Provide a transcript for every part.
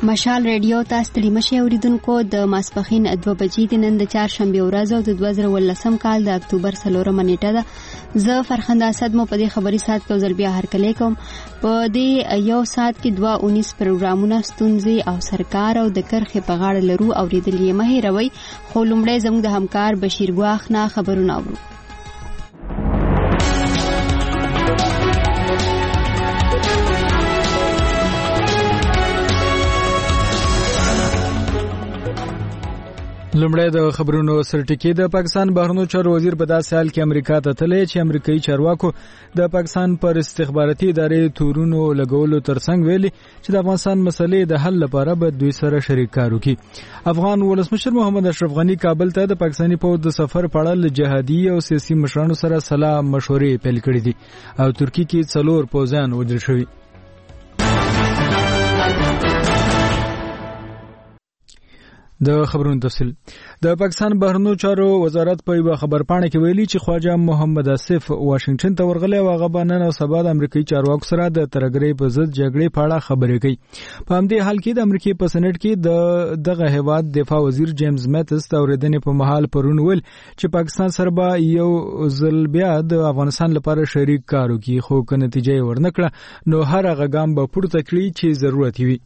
مشال ریډیو ته ستړي مشي اوریدونکو د ماسپخین 2 بجې د نن د چهارشنبه ورځ او د 2019 کال د اکتوبر 4 نیټه ده. زه فرخنده اسد مو په دې خبري سات کې ځل بیا هرکلی کوم. په دې یو سات کې 219 پروګرامونه ستونزې او سرکار او د کرخې په غاړه لرو اوریدل یې مه هېروئ. خو لومړی زموږ د همکار بشیر ګواخ نه خبرونه اورو. لومړی د خبرونو سرټکی. د پاکستان بهرنیو چارو وزیر په داسې حال کې امریکا ته تللی چې امریکایي چارواکو د پاکستان پر استخباراتي ادارې تورونو لګولو ترڅنګ ویلي چې د افغانستان مسلې د حل لپاره به دوی سره شریک کار وکړي. افغان ولسمشر محمد اشرف غنی کابل ته د پاکستاني پوځ د سفر په اړه له جهادي او سیاسي مشرانو سره سلا مشورې پیل کړې دي او ترکی کې 4 پوځیان وژل شوي. د خبرونو تفصیل. د پاکستان بهرنیو چارو وزارت په یو خبرپاڼه کې ویلي چې خواجه محمد آصف واشنگټن ته ورغلی او هغه به نن او سبا د امریکایي چارواکو سره د ترګرۍ په ضد جګړې په اړه خبرې کوي. په همدې حال کې د امریکای په سېنات کې دغه هیواد دفاع وزیر جیمز میتس د اورېدنې په محل پرون ویل چې پاکستان سره به یو ځل بیا د افغانستان لپاره شریک کار وکړي، خو که نتیجه یې ورنکړه نو هر هغه ګام به پورته کړي چې ضرورت وي.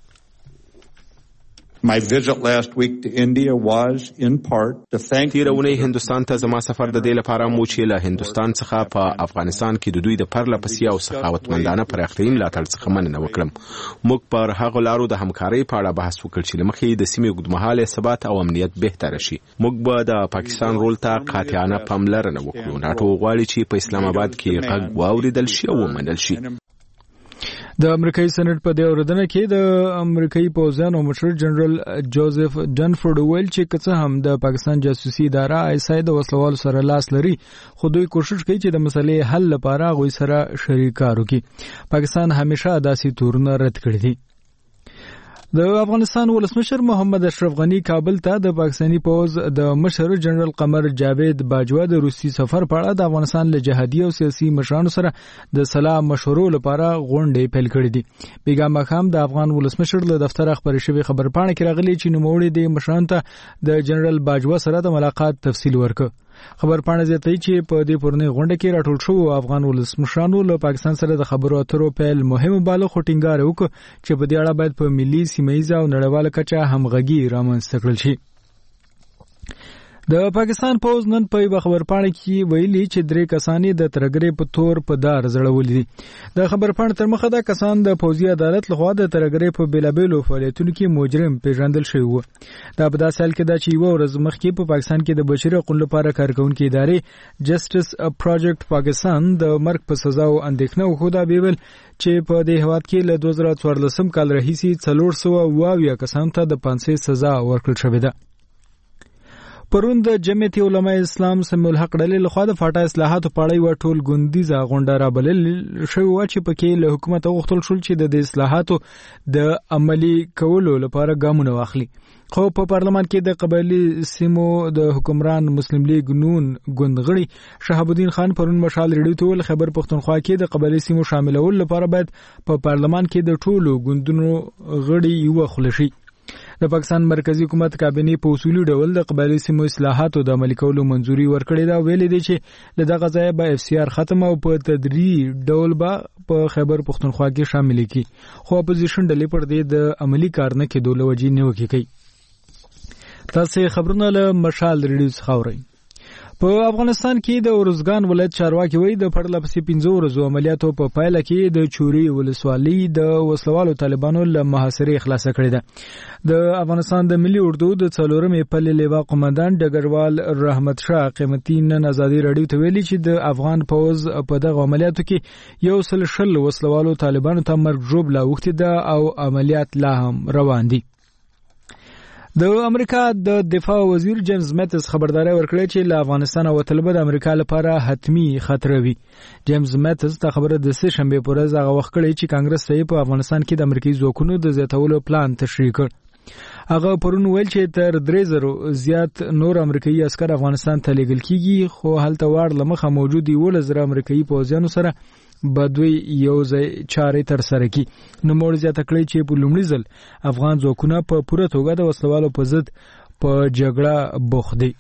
My visit last week to India was in part to thank تیرونی هندوستان ته زما سفر د دې لپاره مو چې له هندوستان څخه په افغانستان کې د دوی د پرله پسې او سخاوتمندانه پراختیا ملاتړ څخه مننه وکړم. موږ پر هغه لارو د همکارۍ په اړه بحث وکړ چې لمخې د سیمې اوږدمهاله ثبات او امنیت بهتر شي. موږ به د پاکستان رول ته قاطعانه پاملرنه وکړو. ناټو غواړي چې په اسلام آباد کې غږ واوریدل شي او ومنل شي. د امریکایي سېنات په دې اورېدنه کې د امریکایي پوځیانو مشر جنرال جوزف ډنفورد ویل چې که څه هم د پاکستان جاسوسي اداره ISI د وسلوالو سره لاس لري، خو دوی کوشش کوي چې د مسلې حل لپاره غوي سره شریک کار وکړي. پاکستان همیشه داسې تورونه رد کړي دي. د افغانستان ولسمشر محمد اشرف غنی کابل ته د پاکستاني پوز د مشر جنرال قمر جاوید باجوا د روسي سفر په اړه د افغانستان له جهادي او سیاسي مشرانو سره د سلا مشورو لپاره غونډې پیل کړې دي. بیګا مخام د افغان ولسمشر له دفتر خبري شوی خبرپاڼه کې راغلي چې نوموړي د مشرانو ته د جنرال باجوا سره د ملاقات تفصیل ورکړ. خبرپاڼه زیاتوي چې په دې پورنۍ غونډه کې راټول شو افغان ولسمشرانو له پاکستان سره د خبرو اترو پیل مهم باله خو ټینګار وکړ چې په دې اړه باید په ملي، سیمه‌ییزه او نړیواله کچه همغږي رامنځته کړل شي. د پاکستان پوز نن په یو خبرپاڼه کې ویلي چې 3 کسان د ترګرۍ په تور په دار زړولي دي. د خبرپاڼې تر مخه دا کسان د پوځي عدالت لخوا د ترګرۍ په بیلابېلو فعالیتونو کې مجرم پیژندل شوی وو. دا په داسې حال کې دا چې یو ورځ مخکې په پاکستان کې د بشري حقوقو لپاره کارکونکو ادارې جسټس پروجیکټ پاکستان د مرګ په سزا او اندېښنه وښوده بیول چې په دې هواد کې له 2014 کال راهیسې 422 کسانو ته د پانسۍ سزا ورکړل شوې ده. پرون د جمعیت علماء اسلام سمیع الحق ډلې لخوا د فاټا اصلاحاتو په اړه یو ټول ګوندیزه غونډه رابلل شوې وه چې پکې له حکومت غوښتل شول چې د اصلاحاتو د عملي کولو لپاره ګامونه واخلي. خو په پارلمان کې د قبایلی سیمو د حکمران مسلم لیگ نون ګوندغړي شهاب الدین خان پرون مشال ریډیو ته ول خبر پښتونخوا کې د قبایلی سیمو شاملول لپاره باید په پارلمان کې د ټولو ګوندونو غړي یو خلشي. د پاکستان مرکزی حکومت کابینې په اصولي ډول د قبایلی سیمو اصلاحاتو د عملي کولو منځوري ورکړې ده. ویلي دی چې له دغه ځایه به FCR ختم او په تدریجي ډول به په خیبر پښتونخوا کې شامل کړي، خو اپوزیشن ډلې پر دې د عملي کار نه کېدو له وجې نیوکې کوي. تاسو خبرونه له مشال ریډیو څخه اورئ. په افغانستان کې د ارزګان ولایت چارواکي وایي د پرله پسې 15 ورځو عملیاتو په پایله کې د چوري ولسوالۍ د وسلوالو طالبانو له محاصرې خلاصه کړې ده. د افغانستان د ملي اردو د 4مې پلې لیوا قومندان ډګروال رحمت شاه قیمتي نن ازادي راډیو ته ویلي چې د افغان پوز په دغه عملیاتو کې 100 وسلوالو طالبانو ته مرګ ژوبله اوښتې ده او عملیات لا هم روان دي. د امریکا د دفاع وزیر جیمز میتس خبرداري ورکړه چې له افغانستان وتل به د امریکا لپاره حتمی خطر وي. جیمز میتس ته خبره د سه شنبه پر ورځ هغه وخت کړی چې کانګرس ته په افغانستان کې د امریکایي ځواکونو د زیاتولو پلان تشریح کړ. هغه پرون ویل چې تر 3000 زیات نور امریکایي عسكر افغانستان ته لیږل کیږي، خو هلته واړ لمخه موجودي 1,000 امریکایي پوځیانو سره بدوی یو ځای چارې تر سره کی. نو مور زیاته کړی چې په لومړي ځل افغان ځواکونه په پوره توګه د وسلوالو په ضد په جګړه بوخت دي.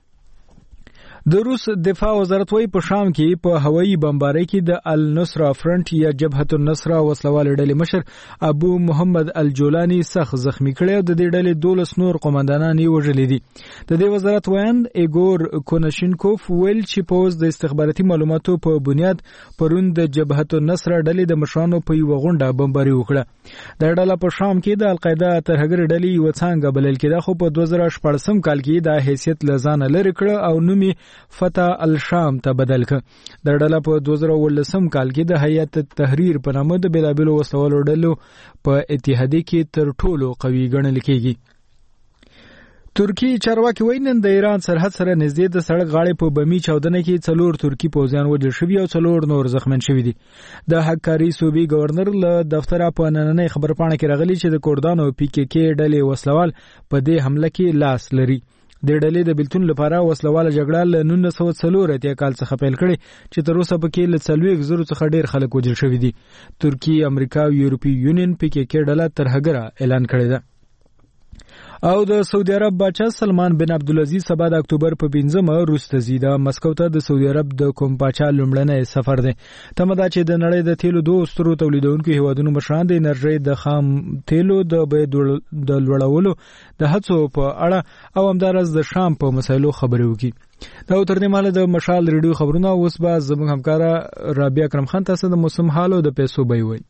د روس دفاع وزارت وايي په شام کې په هوایي بمبارۍ کې د النصره فرنٹ یا جبهه النصره وسلوال ډلې مشر ابو محمد الجولانی سخت زخمی کړی او د دې ډلې 12 نور قومندانان یې وژلي دي. د دې وزارت وایند ایګور کونشینکوف ویل چې پوز د استخباراتي معلوماتو په بنیاد پرون د جبهه النصره ډلې د مشرانو په یو غونډه بمباري وکړه. د ډله په شام کې د القاعده ترهګر ډلې یو څنګه بلل کېده خو په 2014 کال کې د حیثیت لزان لري کړ او نومي فتح الشام ته بدل ک. د ډله په 2018 کال کې د هیئت تحریر په نامه د بلابلو وسلوالو ډلو په اتحادیه کې تر ټولو قوي ګڼل کېږي. ترکی چارواکي وایي نن د ایران سرحد سره نږدې د سړک غاړې په بمی چاودنه کې 4 ترکی پوځیان وژل شوي او 4 نور زخمین شوي دي. د حکاري صوبې گورنر له دفتره په نننۍ خبرپاڼه کې راغلي چې د کردانو پی کې کې ډلې وسلوال په دې حمله کې لاس لري. د ډلې د بلتون لپاره وسلواله جګړه له 1940 کال څخه پیل کړي چې تر اوسه پکې له 40,000 څخه ډیر خلک وژل شوي دي. ترکی، امریکا او یورپی یونین پی کې کې ډله ترهګره اعلان کړی ده. او د سعودي عرب بادشاه سلمان بن عبدالعزیز سبا د اکتوبر په 15 روس ته ځي. د مسکو ته د سعودي عرب د کوم بادشاه لومړنی سفر دی. تمه ده چې د نړۍ د تیلو دوه سترو تولیدونکو هیوادونو مشران د انرژي د خام تیلو د بیې د لوړولو د هڅو په اړه او همدارس د شام په مسایلو خبرې وکړي. دا تر دې مهاله د مشال ریډیو خبرونه اوس به زموږ همکار رابعه اکرم خان تاسو د موسم حال او د پیسو بیې وایي.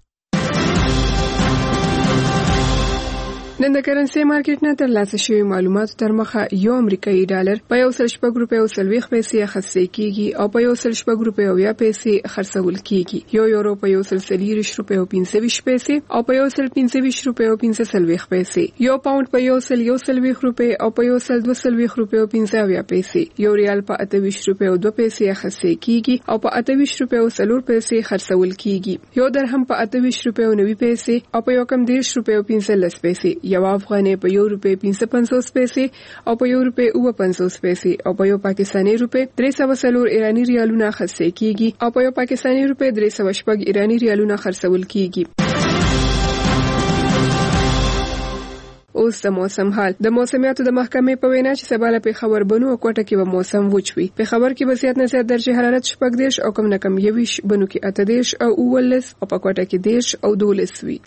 نن د کرنسي مارکیټ نه ترلاسه شوی معلومات تر مخه یو امریکایي ډالر په 1.4 روپیو 30 پیسې اخیستل کیږي او په 1.4 روپیو 20 پیسې خرڅول کیږي. یو یورو په 1.30 روپیو 25 پیسې او په 1.25 روپیو 15 پیسې. یو پاوند په 1.1 روپیو او په 1.2 روپیو 15 پیسې. یو ریال په 28 روپیو 2 پیسې اخیستل کیږي او په 28 روپیو 4 پیسې خرڅول کیږي. یو درهم په 28 روپیو 90 پیسې او په 1.10 روپیو 15 پیسې. یو افغاني په 1 روپے 55 پیسې او په 1 روپے 50 پیسې او په یو پاکستاني روپے 304 ایرانی ریالونه خرڅ کیږي او په یو پاکستاني روپے 304 ایرانی ریالونه خرڅول کیږي. اوس د موسم حال. د موسمیاتو د محکمې په وینا چې سبا له خبر بنو او کوټه کې به موسم وچوي. په خبر کې به زیات نه زیات درجه حرارت 14 او کم نه کم 20 بنو کې 18 او 19 او په کوټه کې 10 او 12 وي.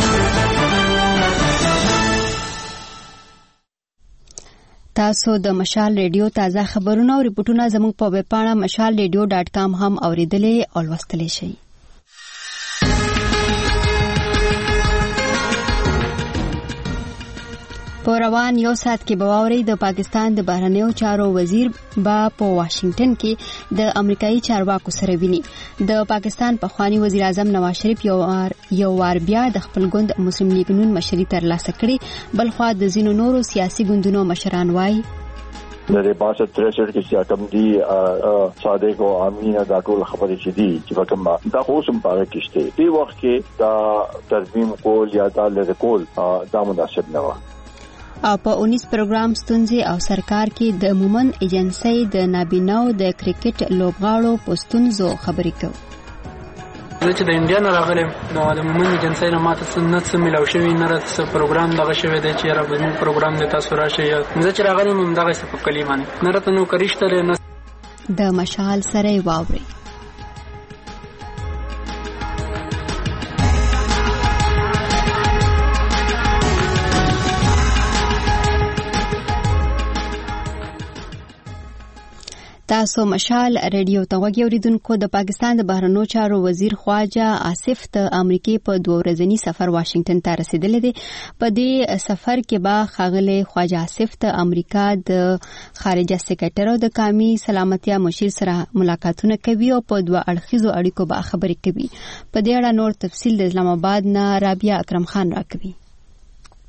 تاسو د مشال ریډیو تازه خبرونه او ریپورتونه زموږ په ویب پاڼه mashalradio.com هم اوریدلې او لوستلی شئ. په روان یو ساعت کې به واورئ د پاکستان د بهرنیو چارو وزیر با په واشنگټن کې د امریکایي چارواکو سره ویني. د پاکستان پخوانی وزیر اعظم نواز شریف یو وار بیا د خپل ګوند مسلم لیگ نون مشري ترلاسه کړي. بلخوا د ځینو نورو سیاسي ګوندونو مشران وایي د 62-63 کې سیاکم دي صادق او امین دا ټول خبرې چې دي چې کوم دا اوسم پاره کېشته په وخت کې دا ترمیم کول یا دا لږ کول دا مناسب نه و. او په 19 پروګرام ستونزې او سرکار کې د مومن ایجنسی د نابیناو د کرکټ لوبغاړو په ستونزو خبرې کوي. زه چې د انډیا نه راغلم نو د مومن ایجنسی نه ماته څه ملاو شوي نه راته پروګرام دغه شوی دی چې راغلی پروګرام د تاسو راشي. زه چې راغلم همدغه څه په کلي باندې نه راته نوکري شته نه. د مشال سره واورئ. تاسو مشال ریډیو ته وګورئ. اوریدونکو د پاکستان د بهرنیو چارو وزیر خواجه آصف د امریکای په 2 ورځنی سفر واشنگټن ته رسیدلی دی. په دې سفر کې به ښاغلی خواجه آصف د امریکا د خارجه سکرټر او د قومي سلامتیا مشیر سره ملاقاتونه کوي او په 2 اړخیزو اړیکو به خبرې کوي. په دې اړه نور تفصیل د اسلام آباد نه رابعه اکرم خان راکوي.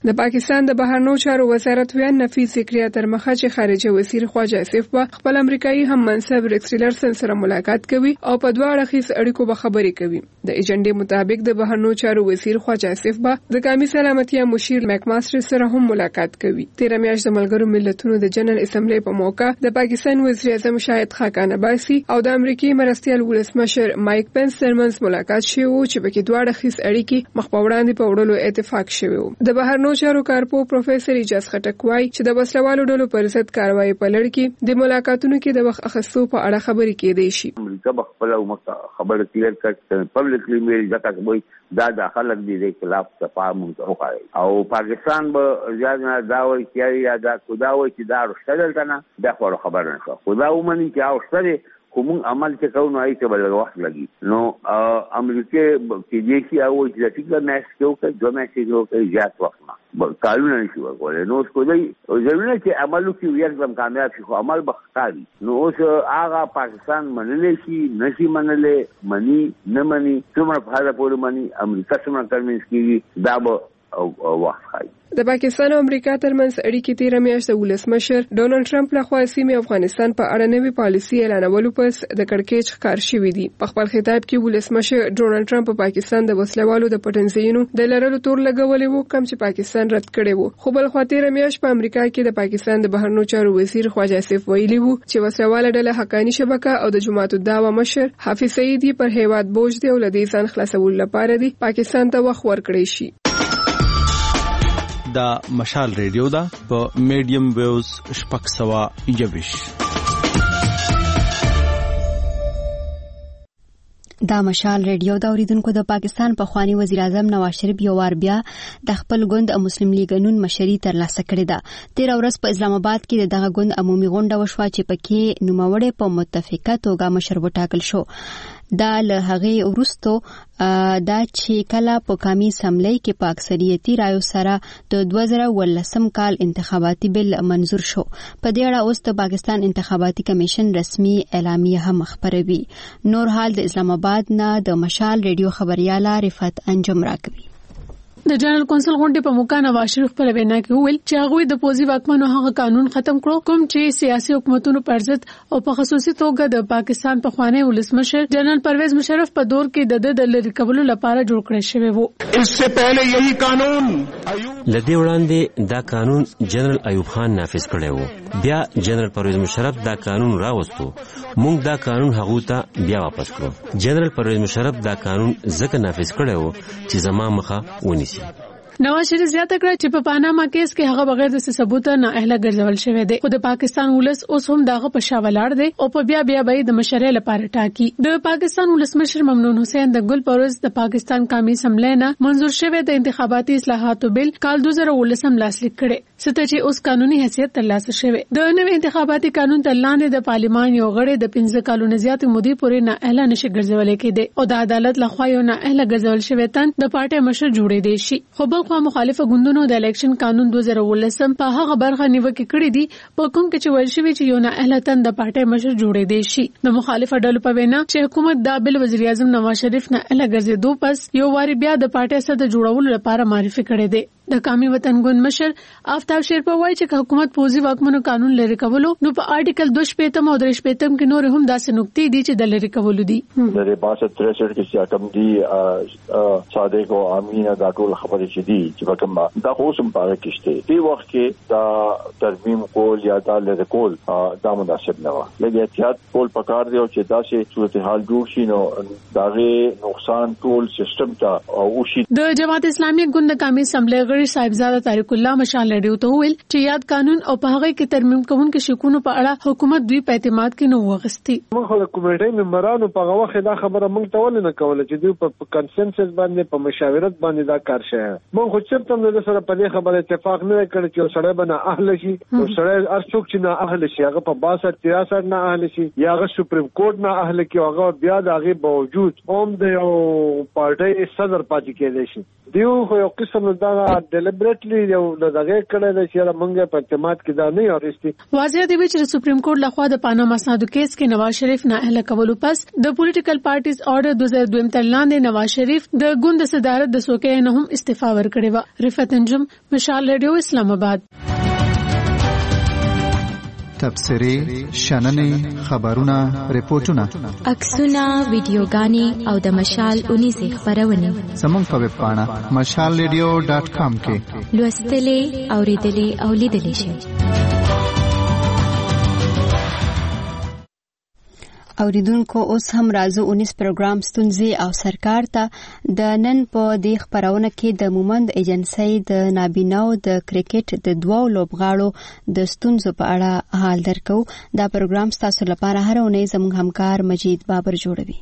د پاکستان د بهرنیو چارو وزارت ویان نفیس فکریا تر مخه چې خارجه وزیر خواجه آصف به خپل امریکایي هم منصب ریکس ټیلرسن سره ملاقات کوي او په دوه اړخیز اړیکو به خبرې کوي. د ایجنډې مطابق د بهرنیو چارو وزیر خواجه آصف به د قومي سلامتیا مشیر میکماستر سره هم ملاقات کوي. 13 میاشت د ملګرو ملتونو د جنرال اسمبلی په موقع د پاکستان وزیر اعظم شاهد خاقان عباسي او د امریکای مرستیال ولسمشر مایک پنس ترمنځ ملاقات شوی و چې په کې دوه اړخیز اړیکې مخ په وړاندې په وړلو اتفاق شوی و. د بهرنیو چارو کارپو پروفیسور اجاز خټک وایي چې د وسلوالو ډلو پر ضد کاروایی په لړ کې د ملاقاتونو کې د وخت اخیستو په اړه خبرې کېدې شي. امریکا خپل خبره کلیر کړه پبلکلی مې ځکه وایي دا خلک دي د خلاف تفاهم وکړي او پاکستان به ځان دا وایي چې یا دا خدا وایي چې دا رښتیا ده نه دا خبره نه شو خدا ومني چې او ستړي کوم عمل چې کوو نو ایته بل وخت لګي نو امریکا کې دې شي او چې د ټیکل میچ کې دوه میچ کې زیات وخت نه قانون نشي ورکولای نو څه کوي ضروري چې عملو کې یو کامیاب شي خو عمل بختاري نو اوس هغه پاکستان منلې شي نشي منلې مني نه مني څومره په هغه پورې مني امریکا څومره کارمنس کیږي دا به وخت خایي. د پاکستان او امریکا ترمنځ اړیکې 13 میاشت د ولسمشر ډونالد ټرمپ لخوا سیمې افغانستان په اړه نوې پالیسي اعلانولو پس د کړکېچ ښکار شوې دي. په خپل خطاب کې ولسمشر ډونالد ټرمپ په پاکستان د وسلوالو د پټنځایونو د لرلو تور لګولې وو کوم چې پاکستان رد کړی وو. خو بل خوا 13 میاشت په امریکا کې د پاکستان د بهرنیو چارو وزیر خواجه آصف ویلي وو چې وسلواله ډله حقانی شبکه او د جماعت الدعوه مشر حافظ سعیدی پر هیواد بوج دی او لدی ځان خلاصول لپاره دی پاکستان ته وخت ورکړی شي. دا مشال ریډیو دا په میډیم ویوز شپږ سوه یویش. دا مشال ریډیو دا اوریدونکو د پاکستان پخوانی وزیر اعظم نواز شریف یو وار بیا د خپل ګوند مسلم لیگ نون مشري ترلاسه کړې ده. 13 ورځ په اسلام آباد کې د دغه ګوند عمومي غونډه وشوه چې پکې نوموړی په متفقه توګه مشر وټاکل شو. دا له هغې وروسته دا چې کله په قومي اسمبلی کې په اکثریتي رایو سره د 2018 کال انتخاباتي بل منظور شو. په دې اړه اوس د پاکستان انتخاباتي کمیشن رسمي اعلامیه هم خپروي. نور حال د اسلام آباد نه د مشال ریډیو خبرياله رفعت انجم راکوي. د جنرال کونسل غونډې په موقع نواز شریف په وینا کې وویل چې هغه د پوزي واکمنو هغه قانون ختم کړو کوم چې سیاسي حکومتونو پر ضد او په خصوصي توګه د پاکستان پخوانی ولسمشر جنرال پرویز مشرف په دور کې د لری کولو لپاره جوړ کړی شوی وو. اس سے پہلے یہی قانون لدی وړاندې دا قانون جنرال ایوب خان نافذ کړی وو. بیا جنرال پرویز مشرف دا قانون راوستو. موږ دا قانون هغه ته بیا واپس کړو. جنرال پرویز مشرف دا قانون ځکه نافذ کړی وو چې زما مخه ونیسي. نواز شریف زیاته کړه چې په پاناما کیس کې هغه بغیر د ثبوت نه اهله ګرځول شوی دی. خو د پاکستان ولس اوس هم دغه په شا ولاړ دی او په بیا به د مشرۍ لپاره ټاکي. د پاکستان ولسمشر ممنون حسین د ګل پروز د پاکستان قومي اسمبلی نه منظور شوی د انتخاباتي اصلاحاتو بل کال 2019 لاسلیک کړي ستې چې اوس قانوني حیثیت ترلاسه شوی. د نوې انتخاباتي قانون تر لاندې د پارلیمان یو غړی د 15 کالونو زیات مودې پورې نه اهله نشي ګرځولای کېدی او د عدالت لخوا یو نه اهله ګرځول شوی تن د پارټي مشر جوړې دی شي. خو بل خو مخالفه ګوندونو د الیکشن قانون 2019 په هغه برخه نیوکه کړې دي په کوم کې چې ویل شوی چې یو نه اهله تن د پارټي مشر جوړې دی شي. د مخالفه ډلو په وینا چې حکومت دا بل وزیر اعظم نواز شریف نه اهله ګرځېدو پس یو واری بیا د پارټي سره د جوړولو لپاره معرفي کړې دی. د قومي وطن ګوند مشر آفتاب شیرپا وایي چې حکومت پوزي واکمنو قانون لري کولو نو په آرټیکل 2 او 3 کې نور هم داسې نقطې دي چې د لري کولو دي. د 62 کې چې کم دي صادق او امین دا ټول خبرې چې دي چې کوم دا اوسم پاره کېشته دی وخت کې دا ترمیم کول یا دا لري کول دا مناسب نه و. لږ احتیاط کول پکار دی او چې دا شی صورتحال جوړ شي نو داغه نقصان ټول سیستم ته او شي. د جماعت اسلامي ګوند قومي اسمبلی غړي صاحبزاده طارق الله مشال لري ته ویل چې یاد قانون او په هغه کې ترمیم کوونکو شکونو په اړه حکومت دوی په اعتماد کې نه وغستي. موږ د کمیټې ممبرانو په هغه وخت دا خبره موږ ته ولې نه کوله چې دوی په کنسنسس باندې په مشاورت باندې دا کار شوی. موږ خو چې تم د سره په دې خبره اتفاق نه کړ چې سړی بنه اهل شي او سړی ارڅوک چې نه اهل شي هغه په 62 نه اهل شي یا هغه سپریم کورټ نه اهل کې هغه بیا د هغه باوجود هم د یو پارټي صدر پاتې کېدای شي. دیو خو یو قسم دا ډیلیبریټلی یو دغه کړه چې موږ په اعتماد کې دا نه اورستي. واضح دی چې سپریم کورټ لخوا د پاناما اسنادو کیس کې نواز شریف نه اهل کولو پس د پولیټیکل پارټیز آرډر 2002 تر لاندې نواز شریف د ګوند صدارت د سوکې نه هم استعفا ورکړې و. رفعت انجم، مشال ریډیو، اسلام آباد. تبصرې، شننې، خبرونه، ریپورتونه، عکسونه، ویډیوګانې او د مشال 19 خبرونه زموږ په ویب پاڼه mashalradio.com کې لوستلې، اوریدلې او لیدلې شئ. اوریدونکو اوس هم راځو 19 پروګرام ستونزې او سرکار ته د نن په دې خبرونه کې د مومند ایجنسی د نابیناو د کرکټ د دوو لوبغاړو د ستونزو په اړه حال درکو. دا پروګرام ستاسو لپاره هر اونۍ زموږ همکار مجید بابر جوړوي.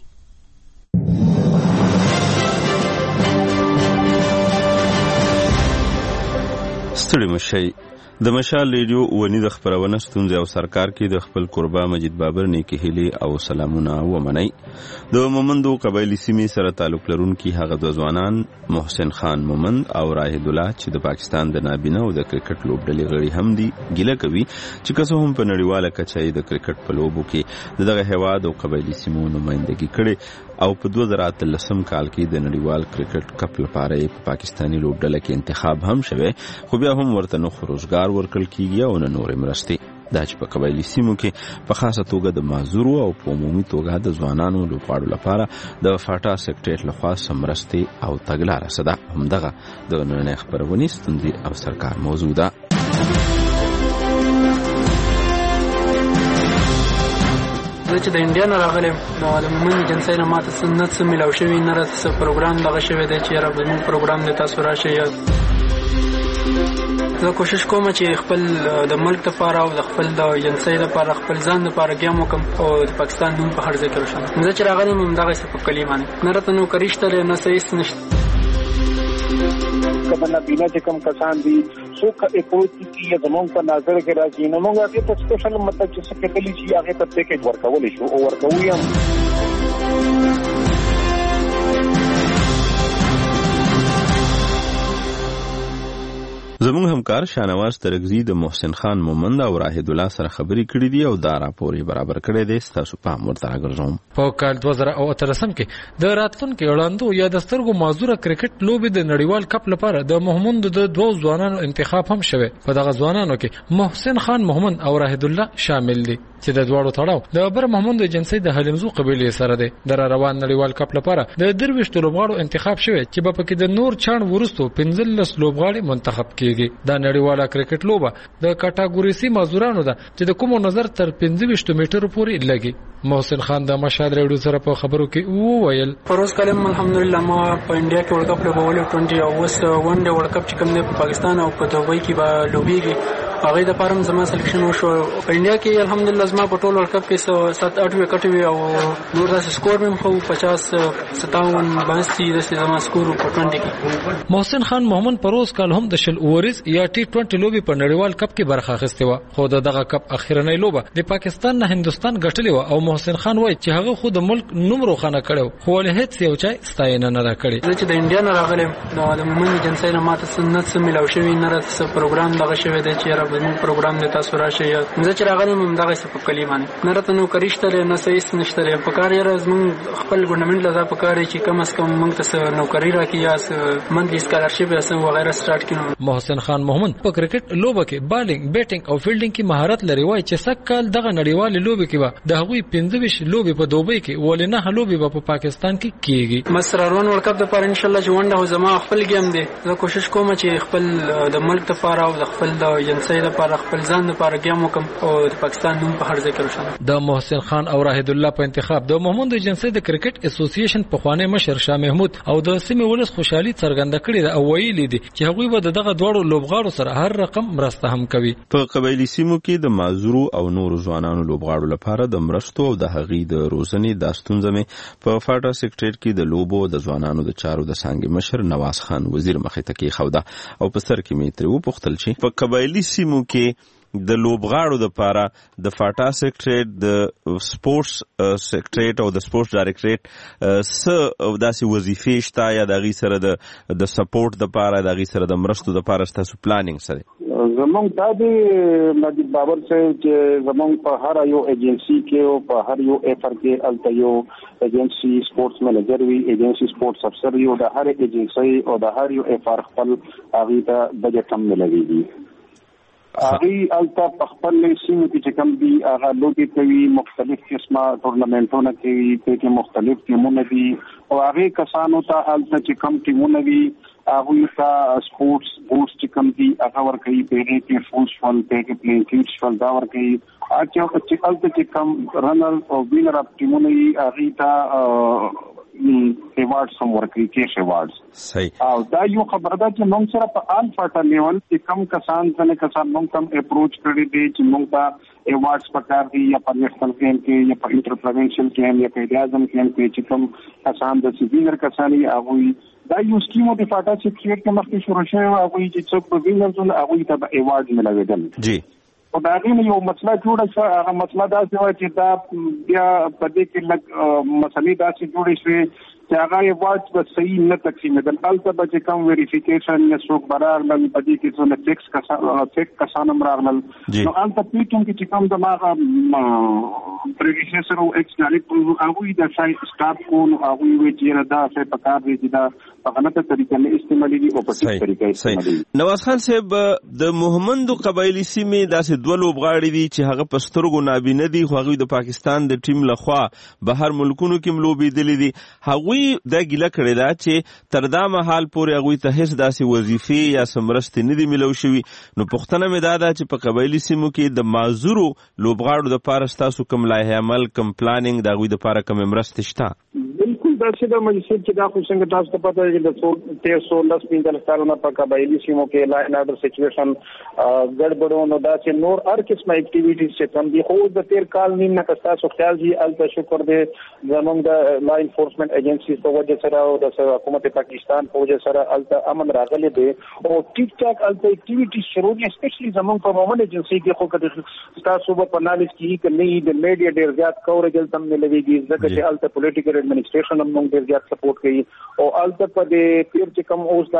ستړي مشي د مشال ریډیو ونی د خبرونه ستونزې او سرکار کې د خپل قربا مجید بابر نیکی هلی او سلامونه ومني. د مومندو قبایلی سیمې سره تعلق لرونکي هغه د ځوانان محسن خان مومند او راهد الله چې د پاکستان د نابینا او د کرکټ لوبډلې غړي هم دي ګیله کوي چې کسو هم په نړیواله کچه د کرکټ په لوبو کې دغه هواد او قبایلی سیمو نمائندګي کړي او په 2013 کال کې د نړیوال کرکټ کپ لپاره په پاکستاني لوبډله کې انتخاب هم شوه، خو بیا هم ورته نو روزګار ورکړل کیږي او نورې مرستې. دا چې په قبایلی سیمو کې په خاصه توګه د معذورو او په عمومي توګه د ځوانانو لوبغاړو لپاره د فاټا سیکریټریټ لخوا سمرستې او تګلارې سده. همدغه د نن خبرونې ستونزې او سرکار موضوع ده. زه چې د انډیا نه راغلم نو د مومن ایجنسی نه ماته څه نه میلاو شوي نه راته څه پروګرام دغه شوی دی چې یاره زموږ پروګرام دی تاسو راشئ. زه کوشش کوم چې خپل د ملک لپاره او د خپل د ایجنسی لپاره خپل ځان لپاره ګام وکم او د پاکستان نوم په هر ځای کې روښانه. زه چې راغلم همدغه څه په کلي باندې نه راته نوکري شته نه څه هېڅ نشته. کمنا بینا چې کوم کسان دي څوک اپوزي کې زمونږ په نظر کې راځي نو موږ هغه ته سپیشل مطلب چې څه کېدلی شي هغه ته پیکیج ورکول شو او ورکوي هم. زموږ همکار شانواز ترغزی د محسن خان مومند او راهد الله سره خبري کړې دي او دا راپور برابر کړی دی. تاسو په مرته راګرځوم. په کال 2013 کې د راتلونکو وړاندو یا د سترګو معذوره کرکټ لوبې د نړیوال کپ لپاره د محمود د دوه ځوانانو انتخاب هم شوه. په دغه ځوانانو کې محسن خان مومند او راهد الله شامل دي چې د دواړو تړاو د بر محمود ایجنسی د حلمزو قبیله سره دی. د روان نړیوال کپ لپاره د درويشت لوبغاړو انتخاب شوه چې په کې د نور چاڼ ورستو 15 لوبغاړي منتخب کیږي. دا نړیواله کرکټ لوبه د کټاګوري سي مازورانو ده چې د کومو نظر تر 15 میټر پورې لګي. محسن خان د مشهد ریډیو سره په خبرو کې وویل پروز کلم الحمدلله ما په انډیا کې ورلد کپ لوبول 20 او وس ون ډے ورلد کپ چې کوم دی په پاکستان او په دوبۍ کې به لوبيږي هغه د پارم زما سلیکشن وشو. په انډیا کې الحمدلله زما په ټول ورلد کپ کې 7-8 وکټ وی او نور داسې سکور مې خو 50-57 باندې د زما سکور په 20 کې. محسن خان محمد پروز کال هم د شل اوورز یا T20 لوبي په نړیوال کپ کې برخه اخیسته و، خو دغه کپ اخیرنۍ لوبه د پاکستان نه هندستان ګټلې و او محسن خان وایي چې هغه خود ملک نوم روښانه کړو خو له هیڅ یو چا ستاینه نه راکړي. زه چې د انډیا نه راغلم نو د مومن ایجنسی نه ماته څه میلاو شوي نه راته څه پروګرام دغه شوی دی چې یاره زموږ پروګرام دی تاسو راشئ. زه چې راغلم همدغه څه په کلي باندې نه راته نوکري شته نه څه هېڅ نشته. په کار یاره زموږ خپل ګورنمنټ له ځا په کار چې کم از کم موږ ته څه نوکري راکړي یا څه منتلي سکالرشپ یا څه وغیره سټارټ کړي. محسن خان محمد په کرکټ لوبه کې بالینګ بیټینګ او فیلډینګ کې مهارت لري. وایي چې سکهال دغه نړیوال لوبه کې به د هغوی 15 لوبې په دوبۍ کې ولنه لوبې په پاکستان کې کیږي. مسرارون ورلد کپ د پر ان شاء الله چې ونډه زما خپل گیم دی. زه کوشش کوم چې خپل د ملک لپاره او د خپل د ایجنسی لپاره خپل ځان لپاره گیم وکم او د پاکستان نوم په هر ځای کې روښانه. د محسن خان او راهد الله په انتخاب د محمود ایجنسی د کرکټ اسوسییشن په خوانی مشر شاه محمود او د سیمې ولس خوشحالي څرګنده کړې ده او ویلي دي چې هغوی به دغه دواړو لوبغاړو سره هر رقم مرسته هم کوي. په قبایلی سیمو کې د معذورو او نورو ځوانانو لوبغاړو لپاره د مرستو او د هغې د روزنې د ستونزې په فاټا سیکریټریټ کې د لوبو د ځوانانو د چارو د څانګې مشر نواز خان وزیر مخې ته کېښوده او په سر کې مې ترې وپوښتل چې په قبایلي سیمو کې د لوبغاړو لپاره د فاټا سیکریټریټ د سپورتس سیکریټریټ او د سپورتس ډایریکټریټ څه داسې وظیفې شته یا د هغې سره د سپورټ لپاره د هغې سره د مرستو لپاره ستاسو پلانینګ سره زمونږ دا دی مجید بابر صاحب چې زمونږ په هر یو ایجنسي کې او په هر یو افر کې هلته یو ایجنسي سپورټس منیجر وي ایجنسي سپورټس افسر وي او د هر ایجنسي او د هر یو افر خپل هغې ته بجټ هم ملويږي هغې هلته په خپل سیمو کې چې کوم دي هغه لوبې کوي مختلف قسمه ټورنمنټونه کوي پکې مختلف ټیمونه دي او هغې کسانو ته هلته چې کوم ټیمونه وي هغوی ته سپورټس بوټس چې کوم دي هغه ورکوي په هغې کې فوټ شول په هغې پلین کیټ شول دا ورکوي چې هلته چې کوم رنر او وینر اپ ټیمونه وي هغې ته ایوارډز هم ورکوي کیش ایوارډز او دا یو خبره ده چې موږ سره په آل فاټا لیول چې کم کسان ځنې کسان موږ ته اپروچ کړي دي چې موږ ته ایوارډز پکار دي یا په نیشنل گیم کې یا په انټر پروینشل گیم یا په اعظم گیم کې چې کوم کسان د وینر کسان یې هغوی دا یو سکیم د فاټا سیکریټ کې مخکې شروع شوی و هغوی چې څوک په وینرز ول هغوی ته به ایوارډ ملوېدل جی او د هغې نه یو مسله جوړه شوه هغه مسله داسې وه چې دا بیا په دې کې لږ مسلې داسې جوړې شوې چې هغه ایوارډ به صحیح نه تقسیمېدل هلته به چې کوم ویریفیکیشن یا څوک به راغلل په دې کې څونه فیک کسان هم راغلل نو هلته پیټم کې چې کوم دماغه پریډیسیسر او ایکس ډایرکټر هغوی د سټاپ کو نو هغوی وایي چې یاره دا څه پکار دی چې دا په غلطه طریقه نه استعمالېږي او په ټیک طریقه استعمالېږي نواز خان صاحب د موهمندو قبایلي سیمې داسې دوه لوبغاړي دي چې هغه په سترګو نابینه دي خو هغوی د پاکستان د ټیم لخوا بهر ملکونو کې هم لوبېدلي دي هغوی دا ګیله کړې ده چې تر دا مهال پورې هغوی ته هیڅ داسې وظیفې یا څه مرستې نه دي میلو شوي نو پوښتنه مې دا ده چې په قبایلي سیمو کې د معذورو لوبغاړو دپاره ستاسو کوم لایحه عمل کوم پلانینګ د هغوی دپاره کومې مرستې شته بالکل داسې د مجلسیت چې دا خو څنګه تاسو ته پته وي د 13-15 کالونو په قبایلي سیمو کې لا اینډ اورډر سچویشن ګډوډ نو داسې نور هر قسمه اکټیویټیز چې کوم دي خو د 13 کال نیم نه که ستاسو خیال وي هلته شکر دی زموږ د لا انفورسمنٹ ایجنسیز په وجه سره او د حکومت پاکستان په وجه سره هلته امن راغلی دی او ټیک ټاک هلته اکټیویټیز شروع دي اسپیشلی زموږ په مومن ایجنسي کې خو که ستاسو په نالج کې که نه د میډیا ډېر زیات کوریج هلته هم ملوېږي ځکه چې هلته پولیټیکل ایډمنسټریشن هم موږ ډېر زیات سپورټ کوي او هلته په دې پیر چې کوم اوس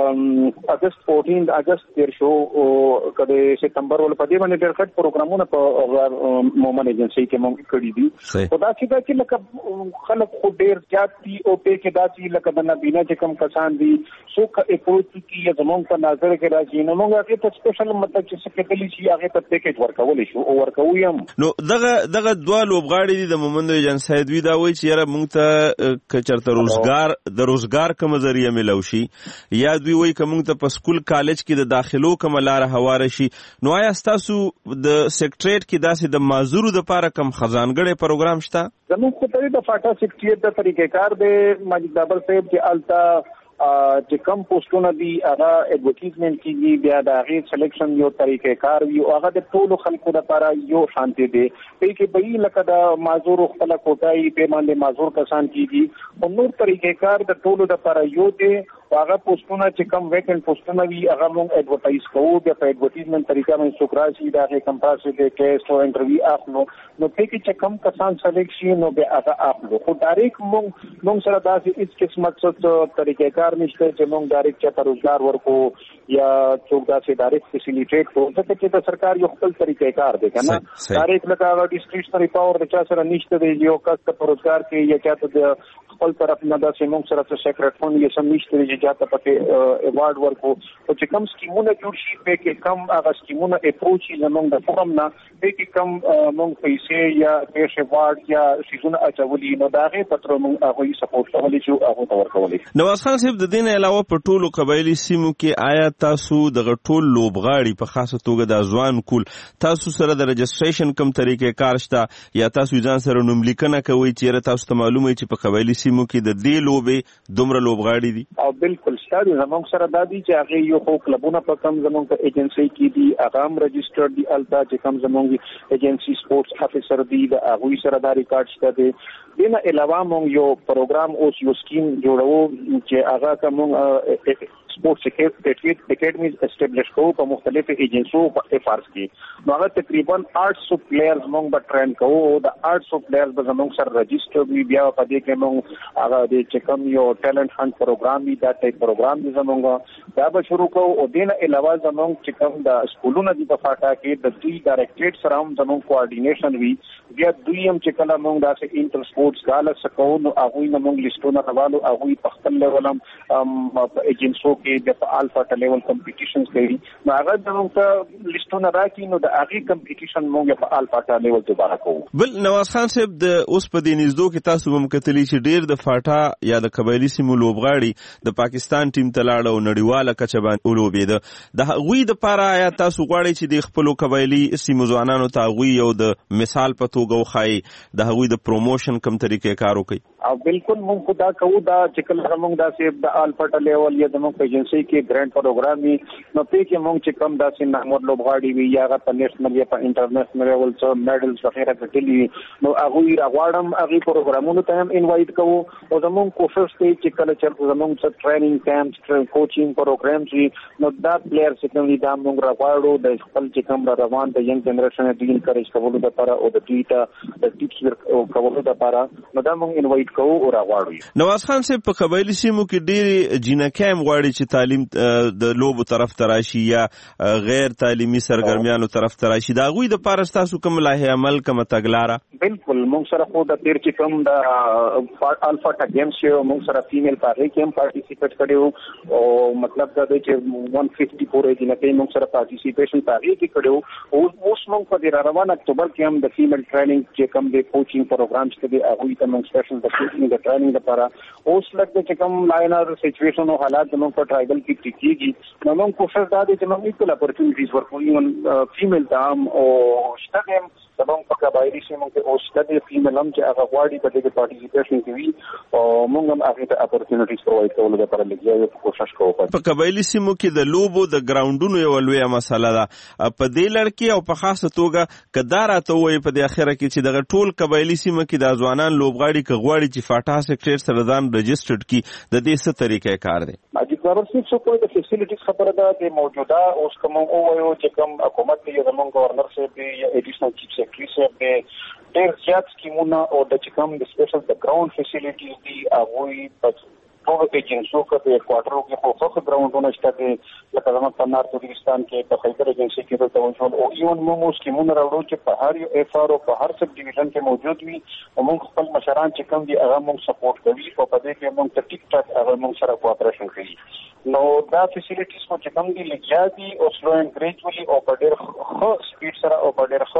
د اګست 14 اګست تیر شو او که د سپتمبر ول په دې باندې ډېر غټ پروګرامونه په مومن ایجنسي کې موږ کړي دي او دا چې لکه خلک خو ډېر زیات دي او په کې دا چې لکه د نابینا چې کوم کسان دي څوک اپروچ کوي یا زموږ په نظر کې راځي نو موږ هغې ته سپیشل مطلب چې څه کېدلی شي هغې ته پیکیج ورکولی شو او ورکوو هم نو دغه دوه لوبغاړي دي د مومندو ایجنسۍ دوی دا وایي چې یاره موږ ته که چېرته روزګار کومه ذریعه میلو شي یا دوی وایي که موږ ته په سکول کالج کې د داخلو کومه لاره هواره شي نو آیا ستاسو د سیکریټریټ کې داسې د معذورو دپاره کوم خزانګړی پروګرام شته زموږ په طریق د فاټا سیکریټریټ د طریقې کار دی مجید بابر صاحب چې هلته چې کم پوسټونه دي هغه ایډورټیزمنټ کېږي بیا د هغې سلیکشن یو طریقې کار وي او هغه د ټولو خلکو لپاره یو شانتې دی پې کې به یې لکه د معذورو خپله کوټه یي پې باندې معذور کسان کېږي خو نور طریقې کار د ټولو لپاره یو دی هغه پوسټونه چې کم ویکنټ پوسټونه وي هغه موږ ایډورټایز کوو بیا په ایډورټیزمنټ طریقه باندې څوک راشي د هغې کمپاسې د ټیسټ او انټرویو اخلو نو پې کې چې کم کسان سلیکټ شي نو بیا هغه اخلو خو ډایرکټ موږ سره داسې هېڅ قسمه څه طریقې کار نشته چې موږ ډایرکټ چاته روزګار ورکړو یا څوک داسې ډایرکټ فیسیلیټیټ کړو ځکه چې د سرکار یو خپل طریقې کار دی که نه ډایرکټ لکه هغه ډسکریشنري پاور د چا سره نشته دی یو کس ته په روزګار کې یا چاته د خپل طرف نه داسې موږ سره څه سیکرټ فنډ یا څه نشته دی چې چاته پکې ایوارډ ورکړو او چې کوم سکیمونه جوړ شي پې کې کم هغه سکیمونه اپروچ شي زموږ د فورم نه پې کې کم موږ پیسې یا کیش ایوارډ یا څیزونه اچولي نو د هغې په تر موږ هغوی سپورټ کولی شو هغو ته ورکولی نواز خان صاحب د دې نه علاوه په ټولو قبایلي سیمو کې آیا تاسو دغه ټول لوبغاړي په خاصه توګه د ځوان کول تاسو سره د رجسټریشن کوم طریقې کار شته یا تاسو ځان سره نوملیکنه کوئ چې یاره تاسو ته معلومه وي چې په قبایلي سیمو کې د دې لوبې دومره لوبغاړي دي او بالکل شته دي زموږ سره دا دي چې هغې یو خو کلبونه په کم زموږ په ایجنسۍ کې دي هغه هم رجسټرډ دي هلته چې کم زموږ ایجنسي سپورټس افیسر دي د هغوی سره دا ریکارډ شته دی دې نه علاوه موږ یو پروګرام اوس یو سکیم جوړوو چې هغه که موږ سپورټس اکیډمیز اسټابلیش کوو په مختلفو ایجنسیو په افارس کې. نو هغه تقریبا 800 پلیئرز موږ به ټرین کوو او د 800 پلیئرز به زموږ سره رجسټر وي. بیا په دې کې موږ هغه د چکم یو ټیلنٹ هانټ پروګرام دی، دا ټایپ پروګرام دی زموږ دا به شروع کوو. او دین علاوه زموږ چکم د سکولونو دی په فاټا کې د دوی ډایریکټریټ سره هم زموږ کوارډینیشن وي. بیا دوی هم چې کله موږ داسې انټر سپورټس ګاله سکو نو هغه نه موږ لیستونه راوالو، هغه په خپل لیول هم ایجنسو کې د الفا لیول کمپټیشنز کوي. نو هغه زموږ ته لیستونه راکې نو د هغه کمپټیشن موږ په الفا لیول دوباره کوو. بل نواز خان صاحب د اوس په دې نږدو کې تاسو هم کتلی چې ډیر د فاټا یا د قبایلی سیمو لوبغاړي د پاکستان ټیم ته لاړ او نړیواله کچه باندې ولوبېده. د هغوی د پاره آیا تاسو غواړئ چې د خپل قبایلی سیمو ځوانانو ته هغوی یو د مثال په توګه وښایي، د هغوی د پروموشن کوم طریقې کار وکړي؟ او بالکل موږ خدا کوو دا چې کله موږ داسې د الفا لیول یا زموږ په ایجنسي کې ګرانډ پروګرام وي نو په کې موږ چې کوم داسې نامور لوبغاړي وي یا په نېشنل یا په انټرنیشنل لیول څو میډلز وغیرہ ګټلي نو هغه راغواړم هغه پروګرامونو ته هم انوایټ کوو. او زموږ کوشش کوي چې کله چې زموږ څه ټریننګ کیمپس کوچینګ پروګرامز وي نو دا پلیئر چې کوم دي دا موږ راغواړو د خپل چې کوم روان د ینګ جنریشن د انکریج کولو لپاره او د ټیټه د ټیچر کولو لپاره نو دا موږ انوایټ کوو او راغواړو. نواز خان صاحب په قبایلی سیمو کې ډېری جنکې هم غواړي چې تعلیم د لوبو طرف ته راشي یا غیر تعلیمي سرګرمیانو طرف ته راشي. دا غوي د پاره تاسو کوم لایحه عمل کوم تګلاره؟ بالکل موږ سره خو د تیر چې کوم د الفا گیمز یو موږ سره فیمیل پاره کې هم پارټیسیپیټ کړو او مطلب دا دی چې 150 پورې جنکې موږ سره پارټیسیپیشن پاره کې کړو. او اوس موږ په دې روان اکتوبر کې هم د فیمیل ټریننګ چې کوم د کوچینګ پروګرامز کې دی هغه ته موږ سپیشل د کوچینګ د ټریننګ لپاره اوس لکه چې کوم لاینر سچويشن او حالات زموږ په ټرایبل کې ټیکيږي نو موږ کوشش دا دي چې موږ ایکول اپورتونټیز ورکوو ایون فیمیل ته او شته هم زموږ په قبایلی سیمو کې اوس د فیمیل هم چې هغه غواړي په دې کې پارټیسیپیشن کوي او موږ هم هغه ته اپورتونټیز پرووایډ کولو لپاره لګیا کوشش کوو. په قبایلی سیمو کې د لوبو د ګراوندونو یو لویه مسله ده. په دې لړ کې او په خاصه توګه کدار ته وایي په دې اخره کې چې د ټول قبایلی سیمو کې د ځوانان لوبغاړي کغواړي چې فاټا سیکټر سره ځان رجسټرډ کی د دې څه طریقې کار دی؟ اجي ګورنمنت څه کوي د فیسیلیټیز خبره ده د موجوده اوس کوم او وایو چې کوم حکومت دی زموږ گورنر صاحب دی یا ایډیشنل چیف سیکریټری صاحب دی ډېر زیات سکیمونه او د چې کوم د سپیشل د ګراوند فیسیلیټیز دی هغه په ټول ایجنسیو کې په کوارټرو کې خو ګراوندونه شته دي لکه زموږ په نارت وزیرستان کې په خیبر ایجنسي کې د توجه او ایون موږ سکیمونه راوړو چې په هر یو اف ار او په هر سب ډیویژن کې موجود وي او موږ خپل مشران چې کوم دي هغه موږ سپورټ کوي او په دې کې موږ ته ټیک ټاک هغه موږ سره کوآپریشن کوي. نو دا فیسیلیټیز کو چې کوم دي لګیا دي او سلو اینڈ ګریجوالي او په ډېر ښه سپیډ سره او په ډېر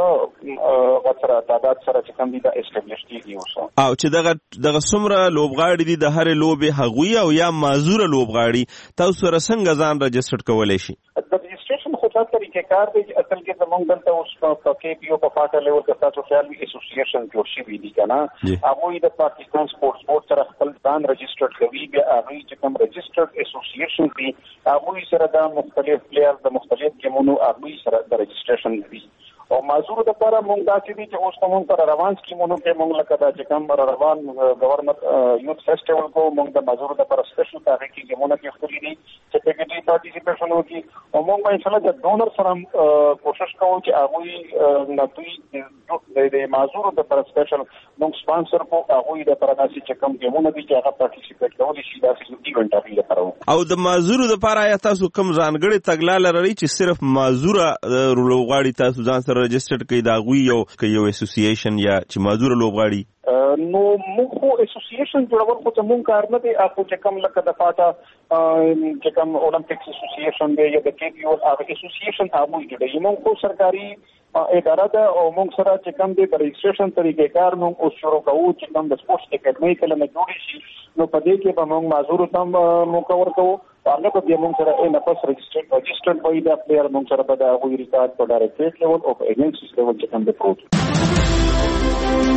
ښه وڅره تعداد سره چې کوم دي دا اسټابلیش کیږي اوسه. او چې دغه څومره لوبغاړي دي د هر لوبې هغوی او یا معذور لوبغاړي تاسو سره څنګه ځان رجسټر کولای شي؟ د رجسټریشن خو څه طریقې کار دی چې اصل کې زموږ دلته اوس په کې پی او په فاټا لیول کې تاسو خیال وي اسوسییشن جوړ شوی دی کنه هغه د پاکستان سپورټس بورډ سره خپل ځان رجسټر کوي بیا هغه چې کوم رجسټرډ اسوسییشن دی هغه سره د مختلف پلیئر د مختلف ګیمونو هغه سره د رجسټریشن دی او معذور د لپاره موږ داسې دي چې اوس کوم پر روان سکیمونو کې موږ لکه دا چې کوم روان گورنمنت یوث فیسټیوال کو موږ د معذور د لپاره سپیشل تاریخ کې ګیمونه کې خپل دي چې په کې پارټیسیپیشن وکړي او موږ ان شاء الله د ډونر سره کوشش کوو چې هغه نتوي د معذور د لپاره سپیشل موږ سپانسر کو هغه د لپاره داسې چې کوم ګیمونه دي چې هغه پارټیسیپیټ کوي شي داسې ایونت هغه لپاره. او د معذور د لپاره یا تاسو کوم ځانګړي تګلارې لرئ چې صرف معذور لوبغاړي تاسو ځان سره رجسټر کړئ دا غوي یو اسوسییشن یا چې معذور لوبغاړي؟ نو موږ خو اسوسییشن جوړول خو ته مونږ کار نه دی اخو چې کوم لکه د فاټا چې کوم اولمپکس اسوسییشن دی یا د کې پی او هغه اسوسییشن هغه جوړي موږ خو سرکاري اداره ده او موږ سره چې کوم د رجسټریشن طریقې کار موږ اوس شروع کوو چې کوم د سپورټس اکیډمي کله نه جوړی شي نو په دې کې به موږ معذور تم مکور کوو هغه په دې موږ سره نه پس رجسټرډ وي دا پلیئر موږ سره په هغه ریکارډ په ډایرکټ لیول او په ایجنسی لیول چې کوم د پروت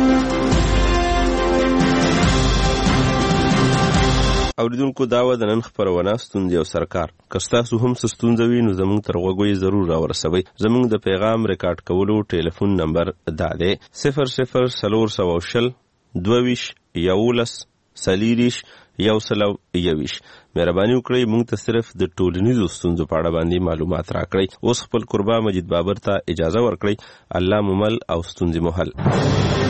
اوریدونکو داوا د نن خبرونه ستونزې او سرکار کستاسو هم ستونزې وي نو زموږ تر غوږی ضرور راورسوي. زموږ د پیغام ریکارډ کولو ټلیفون نمبر دا دی 00 420 22 11 40 121. مهرباني وکړئ موږ ته صرف د ټولنیزو ستونزو په اړه باندې معلومات راکړئ. اوس خپل قربا مجید بابر ته اجازه ورکړئ. الله ممل او ستونزې مو حل.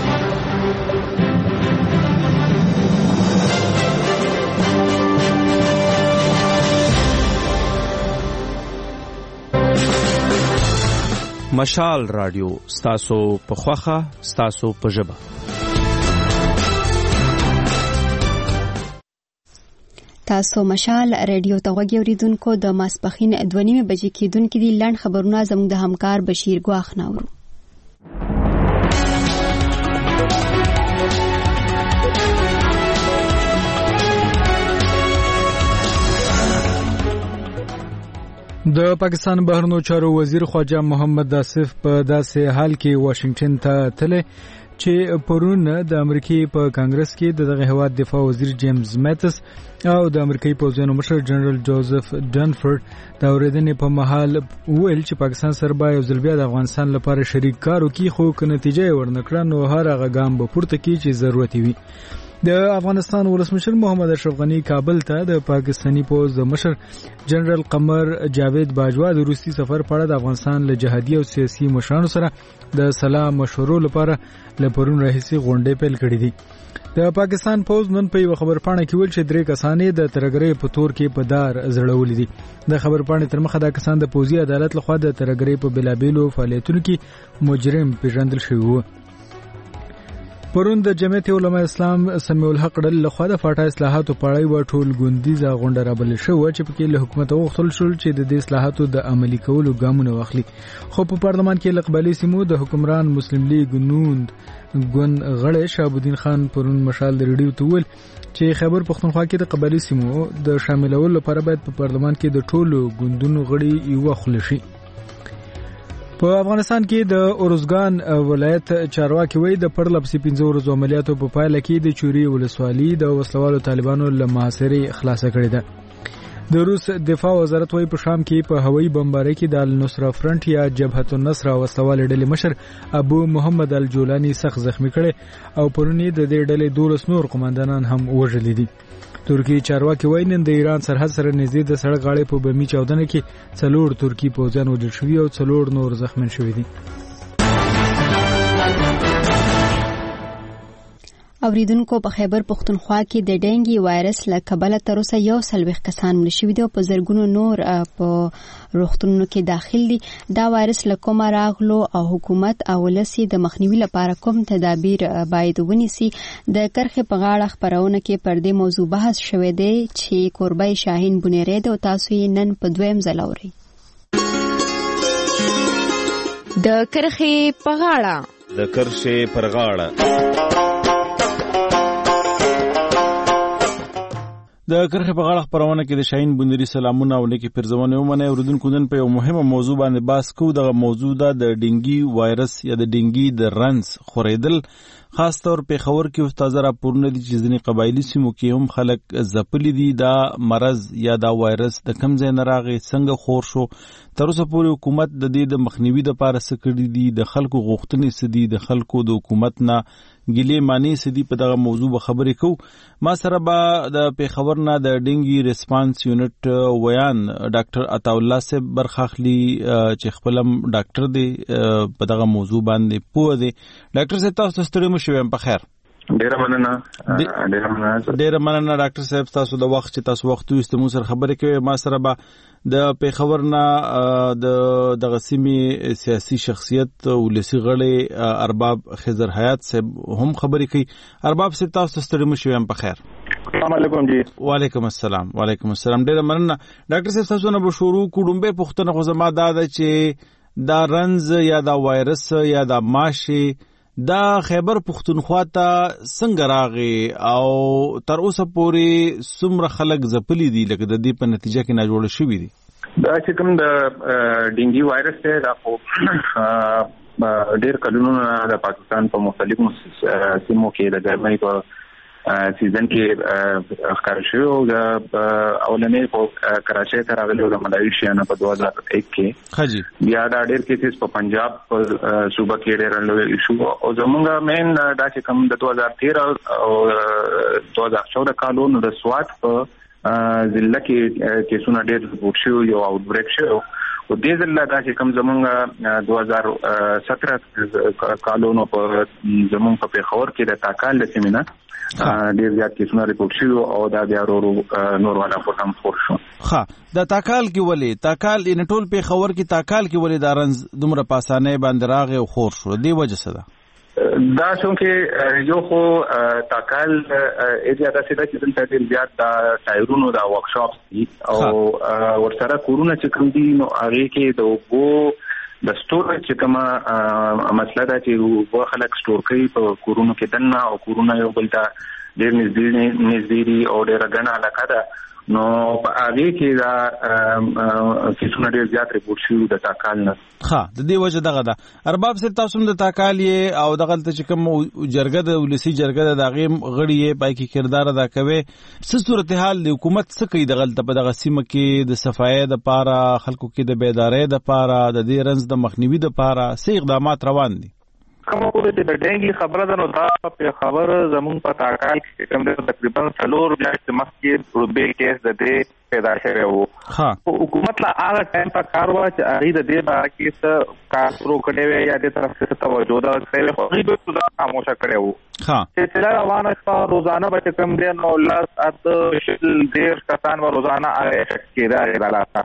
مشال رادیو ستاسو په خوخه ستاسو په ژبه. تاسو مشال رادیو ته غوږی اوریدونکو د ماسپخین 2:30 بجې کېدونکې دي لنډ خبرونه زموږ د همکار بشیر ګواخ ناورو. د پاکستان بهرنیو چارو وزیر خواجه محمد آصف په داسې حال کې واشنگټن ته تللی چې پرون د امریکای په کانګرس کې دغه هیواد دفاع وزیر جیمز میتس او د امریکای پوځیانو مشر جنرال جوزف ډنفورد د اورېدنې په مهال ویل چې پاکستان سره به یو ځل بیا د افغانستان لپاره شریک کار وکړي، خو که نتیجه یې ورنکړه نو هر هغه ګام به پورته کړي چې ضرورت وي. د افغانستان ولسمشر محمد اشرف غنی کابل ته د پاکستانی پوځ د مشر جنرال قمر جاوید باجوا د روسي سفر په اړه د افغانستان له جهادي او سیاسي مشرانو سره د سلا مشورو لپاره لپرون راهیسي غونډې پیل کړې دي. د پاکستان پوځ نن په یو خبرپاڼه کې ویل چې 3 کسانې د ترګرۍ په تور کې په دار زړولې دي. د خبرپاڼې تر مخه دا کسان د پوځي عدالت لخوا د ترګرۍ په بلابېلو فعالیتونو کې مجرم پیژندل شوي وو. پرون د جمعیت علماء اسلام سمیع الحق ډلې لخوا د فاټا اصلاحاتو په اړه یوه ټول ګوندیزه غونډه رابلل شوه چې پکې له حکومت وغوښتل شول چې د دې اصلاحاتو د عملي کولو ګامونه واخلي. خو په پارلمان کې له قبایلي سیمو د حکمران مسلم لیگ نوند ګوند غړی شهاب الدین خان پرون مشال د ریډیو ته ویل چې خیبر پښتونخوا کې د قبایلي سیمو د شاملولو لپاره باید په پارلمان کې د ټولو ګوندونو غړي یوخل شي. په افغانستان کې د اورزګان ولایت چارواکي وایي د پرلپسې 15 ورځو عملیاتو په پایله کې د چوري ولسوالي د وسلوالو طالبانو له محاصرې خلاصه کړې ده. د روس دفاع وزارت وایي په شام کې په هوایي بمبارۍ کې د النصره فرنٹ یا جبهة النصره وسلوالې ډلې مشر ابو محمد الجولانی سخت زخمی کړي او پرونی د دې ډلې 12 نور قوماندانان هم وژلي دي. ترکی چارواکي وایي نن د ایران سرحد سره نږدې د سړک غاړې په بمي چاودنه کې 4 ترکی پوځیان وژل شوي او 4 نور زخمیان شوي دي. اوریدونکو په خیبر پښتونخوا کې د ډینګي وایرس له کبله تر اوسه 140 کسان مړه شوي دي او په زرګونو نور په روغتونونو کې داخل دي. دا وایرس له کومه راغلو او حکومت او ولسی د مخنیوي لپاره کوم تدابیر باید ونیسي د کرخې په غاړه خبرونه کې پر دې موضوع بحث شوی دی چې کوربای شاهین بنيري د تاسو یې نن په دویم ځل اوري. د کرخې په غاړه د کرخې پر غاړه د کرخې په غاړه خبرونه کې د شاهین بنيري سلامونه او نیکی پرزونه ومنه اوریدونکو نن په یو مهمه موضوع باندې بحث کوو. دغه موضوع د ډینګي وایرس یا د ډینګي د رنس خوریدل، خاص طور په خبر کې استاد راپورونه دي چې ځینې قبایلی سیمو کې هم خلک ځپلي دي. دا مرض یا دا وایرس د کم ځای نه راغی، څنګه خور شو، تر اوسه پورې حکومت د دې د مخنیوي لپاره څه کړي دي، د خلکو غوښتنې څه دي، د خلکو د حکومت نه ګیلې معنی څه دي، په دغه موضوع به خبرې کوو. ما سره به د پیښور نه د ډینګي ریسپانس یونټ ویان ډاکټر عطاالله صاحب برخاخلي چې خپلم ډاکټر دی په دغه موضوع باندې پوه دی. ډاکټر صاحب تاسو ستړي مو شوم په خیر. ډیره مننه ډاکټر صاحب تاسو د وخت چې تاسو وخت وست مو سره خبرې کوي. ما سره به د پیښور نه د غسیمي سیاسي شخصیت ولسی غړي ارباب خضر حیات صاحب هم خبرې کوي. ارباب صاحب تاسو ستړي مو شوم په خیر. السلام علیکم جی. وعلیکم السلام. وعلیکم السلام. ډیره مننه ډاکټر صاحب تاسو نه به شروع کوډمبه پښتنه خو زما دا ده چې دا رنز یا دا وایرس یا دا ماشي دا خیبر پښتونخوا ته څنګه راغی او تر اوسه پورې څومره خلک ځپلي دي لکه د دې په نتیجه کې نه جوړ شوي دي؟ دا چې کوم د ډینګي وایرس دی دا خو ډېر کلونو د پاکستان په مختلفو سیمو کې د ګرمۍ په سیزن کې ښکار شوی او د اولنې په کراچۍ ته راغلی د ملایشیا نه په 2001 کې بیا دا ډېر کیسز په پنجاب صوبه کې ډېر لوی شو او زمونږ مین دا چې کوم د 2013 او 2014 کالونو د سوات په ضلع کې کیسونه ډېر رپورټ شوي یو آوټ بریک شوی او دې ځل دا چې کوم زمونږ 2017 کالونو په زمونږ په پیښور کې د تاکال د سیمینه ډېر زیات کیسونه رپورټ شوي او دا بیا نور والا فورم خور شو. ښه د تاکال کې ولې تاکال ان ټول پیښور کې تاکال کې ولې دا رنز دومره پاسانه باندې راغی او خور شو دې وجه څه ده؟ دا څنګه یو خو تاکال اجازه سره چې دلته ډېر زیات د ټایرونو دا ورکشاپس دي او ورسره کورونه چې کوم دي نو هغه کې د وګو د سٹور چې کومه مسله ده چې وګ خلک سٹور کوي په کورونو کې دنه او کورونه یو بل ته ډېر نږدې دي او ډېر غنا علاقه ده نو په هغه کې دا کیسونه ډېر زیات رپورټ شوي د تاکال نه. د دې وجه دغه ده ارباب صاحب تاسو د تاکال او دغه ته چې کوم جرګه د ولسی جرګه د دغه غړي پای کې کردار ادا کوي څه صورتحال د حکومت څه کوي دغه ته په دغه سیمه کې د صفایي د پاره خلکو کې د بیدارۍ د پاره د دې رنز د مخنیوي د پاره څه اقدامات روان دي؟ کوم په دې د ډینګي خبره ده نو دا په خبر زمون په تاکال کې کوم د تقریبا 4 میاشتې مخکې روبې کیس د دې پیدا شوی وو. حکومت لا هغه ټایم په کار وا چې هغه د دې باره کې څه کار شروع کړي وي یا د طرف څخه توجه دا کړي خو هغه به دا خاموشه کړي وو. چې دا روانه په روزانه به کوم دې نو لاس ات شل ډیر کسان و روزانه هغه کېدا راځه.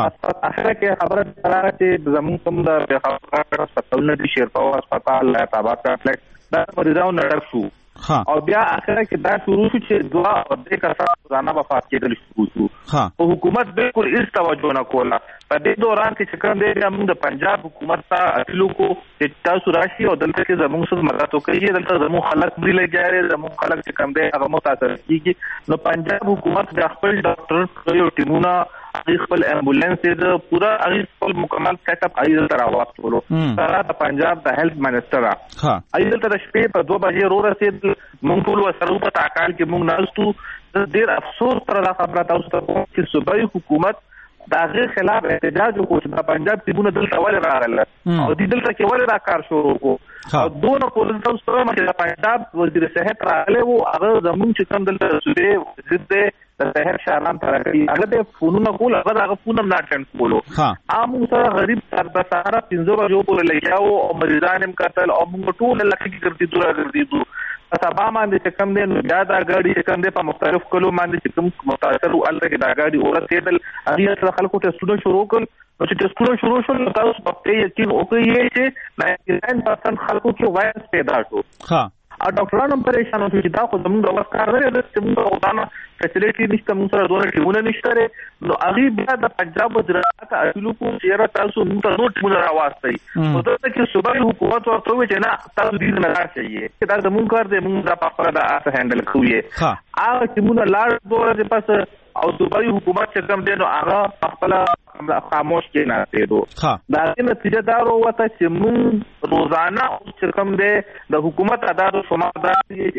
اخره کې خبره ده چې زمون کوم د خبره هسپتال د شیرپاو هسپتال لا تابعات کمپلیکس دا مریضانو نړ شو او بیا اخره کې دا شروع شو چې دوا او د کسان روزانه وفات کېدل شروع شو او حکومت بالکل هیڅ توجه نه کوله. په دې دوران کې چې کوم دی موږ د پنجاب حکومت ته اپیل وکړو چې تاسو راشي او دلته کې زموږ سره مدد وکړي دلته زموږ خلک مری لګیاري زموږ خلک چې کوم دی هغه متاثر کیږي نو پنجاب حکومت د خپل ډاکټر یو ټیمونه خپل امبولانس د پورا خپل مکمل سیټ اپ ایدل تر واستولو سره د پنجاب د هیلث منسٹر ایدل تر شپې په 2 بجې رو رسید مونږ ټول وسره په تاکال کې مونږ ناستو ډیر افسوس پر لا خبره تاسو ته چې صوبایي حکومت دا غیر خلاف احتجاج وکړ چې د پنجاب تیبونه دلته ولې راغله او دلته کې ولې دا کار شروع وکړو او دوه پولیس تاسو ته چې د پنجاب وزیر صحت راغله وو هغه زموږ چې کوم دلته صوبې ضد د صحت شاران ترقی هغه د فونونه کول هغه فونم نه اټینډ کولو عام سره غریب سره د سهار 15 بجو پورې لګیاو او مریضان هم قتل او موږ ټول لکه ګرځېدو سبا باندې چې کوم دین بیا دا غاډي چې کوم د په مختلف کلو باندې چې کوم متاثر ولته کې دا غاډي اورتېدل هغه سره خلکو ټیسټونه شروع کړل او چې ټیسټونه شروع شول تاسو په یقین وکړئ چې 99% خلکو کې وایرس پیدا شو. او ډاکټرانو پریشان شو چې دا خو زموږ د وکړ لري چې موږ غوډانه فیسیلیټي نشته موږ سره دوه ټیمونه نشته نو هغه بیا د پنجاب وزارت اصلو کو چیرې تاسو موږ ته نو ټیمونه راوستي نو دا چې صوبایي حکومت ورته وی چې نه تاسو دې نه راځي دا زموږ کار دی موږ دا په خپل د اس هندل کوی هغه ټیمونه لاړ دوه د پاس او صوبایي حکومت چې کوم دی نو هغه خپل خاموش کې نه دیدو دا نتیجه دا وروته چې موږ روزانه چې کوم دی د حکومت ادارو شمار دا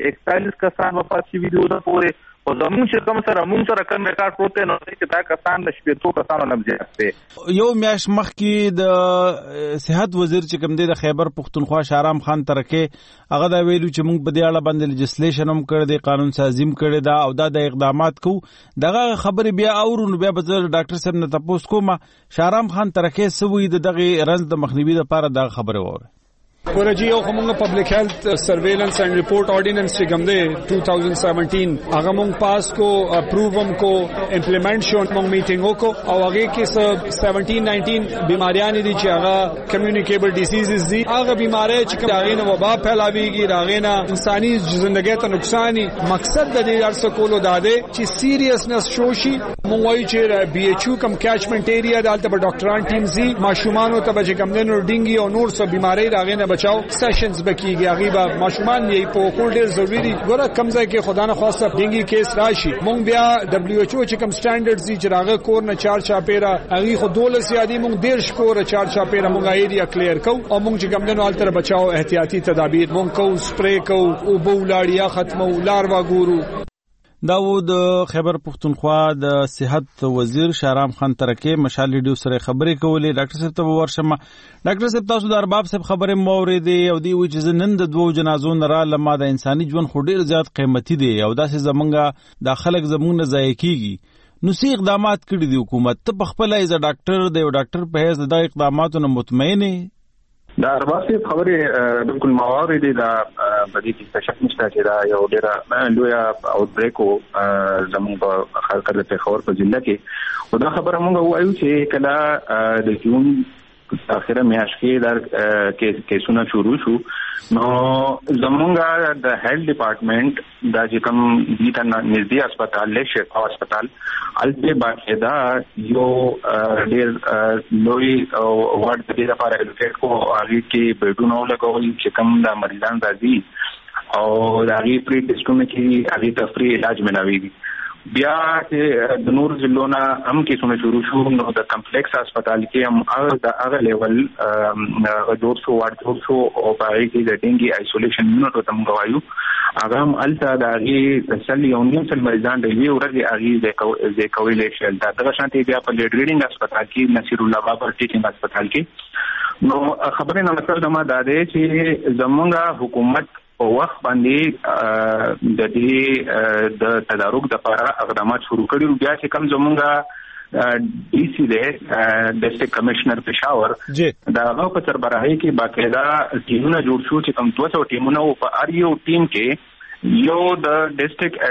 41 کسان وفات شي ویډیو دا پورې او زموږ چې کوم سره موږ سره کوم ریکارډ پروت نو چې دا کسان د شپږ کسانو نه زیات یو میاش مخکې د صحت وزیر چې کوم دی د خیبر پختونخوا شارام خان ترکه هغه دا ویلو چې موږ په دې اړه باندې لیجسلیشن هم کړی دی قانون سازی هم کړی دا او دا د اقدامات کو دغه خبرې بیا اورو بیا به ډاکټر صاحب نه تاسو کوم شارام خان ترکه سوي دغه رنز د مخنیوي لپاره دا خبره وره ورجی او کومه پبلک هیلث سرویلنس اینڈ رپورٹ آرډیننس چې کوم دی 2017 هغه مونږ پاس کو اپروو هم کو امپلیمنٹ شو مونږ میټینګ وکړو او هغه کې 17-19 بیماریاں دي چې هغه کمیونیکیبل ډیزیزز دي هغه بیماری چې هغه نه وبا پھیلاويږي هغه نه انساني ژوندۍ ته نقصان مقصد د دې ارڅ کولو داده چې سیریسنس شوشي مونږ وایو چې بي ایچ یو کم کیچمنټ ایریا دالته به ډاکټران ټیم زی ماشومان ته به کم دنو ډینګي او نور څه بیماری راغې نه بچاو سیشنز بکیږي هغه به ماشومان یې په کول ډیر ضروری دي ګوره کم ځای کې خدا نه خواسته ډینګي کیس راشي مونږ بیا دبليو ایچ او چې کم سټانډرډز دي چې راغه کور نه 4 چاپیرا هغه خو 12 زیادي مونږ 1.5 کور 4 چاپیرا مونږ ایریا کلیر کو او مونږ چې کم دنو التر بچاو احتیاطي تدابیر مونږ کو سپری کو او بولاړیا ختمو لاروا ګورو. دا و د خیبر پختونخوا د صحت وزیر شهرام خان ترکه مشال ریډیو سره خبرې کولې. ډاکټر صاحب ته ورشم. ډاکټر صاحب تاسو د ارباب صاحب خبرې موريدي او دی وی چې نن د دوه جنازو نه را لمه د انساني ژوند خو ډیر زیات قیمتي دی او داسې زمونږه د خلک زمونږ ضایع کیږي نو سی اقدامات کړي دي حکومت ته په خپل ایز ډاکټر دی او ډاکټر په هیڅ د اقداماتو نه مطمئن دا ارباسي خبرې بالکل مواورې دي دا بدی چې شک نشته چې دا یو ډېر لوی او بریکو زموږ په خلک ته خبر په ضلع کې او دا خبره موږ وایو چې کله د جون اخره میاشت کې دا کیسونه شروع شو نو زمونږ د هیلث ډپارټمنټ دا چې کوم د نږدې هسپتال له شفا هسپتال الته باقاعده یو ډېر لوی وارد د لپاره الوکیټ کو هغه کې بیډونه لګول چې کوم د مریضان راځي او د هغه پری ټیسټونه کې هغه تفریح علاج ملاويږي. بیا چې د نور ضلعونه هم کیسونه شروع شو نو د کمپلیکس هسپتال کې هم هغه لیول جوړ شو او په کې د ډینګي آیسولیشن یونټ ته موږ وایو هغه هم الته د هغه سل یو نیم سل مریضان د یو ورځې هغه د کویلې شل دا شانتي بیا په لیډ ریډینګ هسپتال کې نصیر الله بابر ټیچینګ هسپتال کې نو خبرې نه مطلب دا ده چې زمونږ حکومت په وخت باندې د دې د تدارک لپاره اقدامات شروع کړي بیا چې کوم زمونږ ډي سي دی ډسټرکټ کمشنر پېښور دا هغه په سربراهۍ کې باقاعده ټیمونه جوړ شو چې کوم 200 ټیمونه او په ار یو ټیم کې یو د ډسټرکټ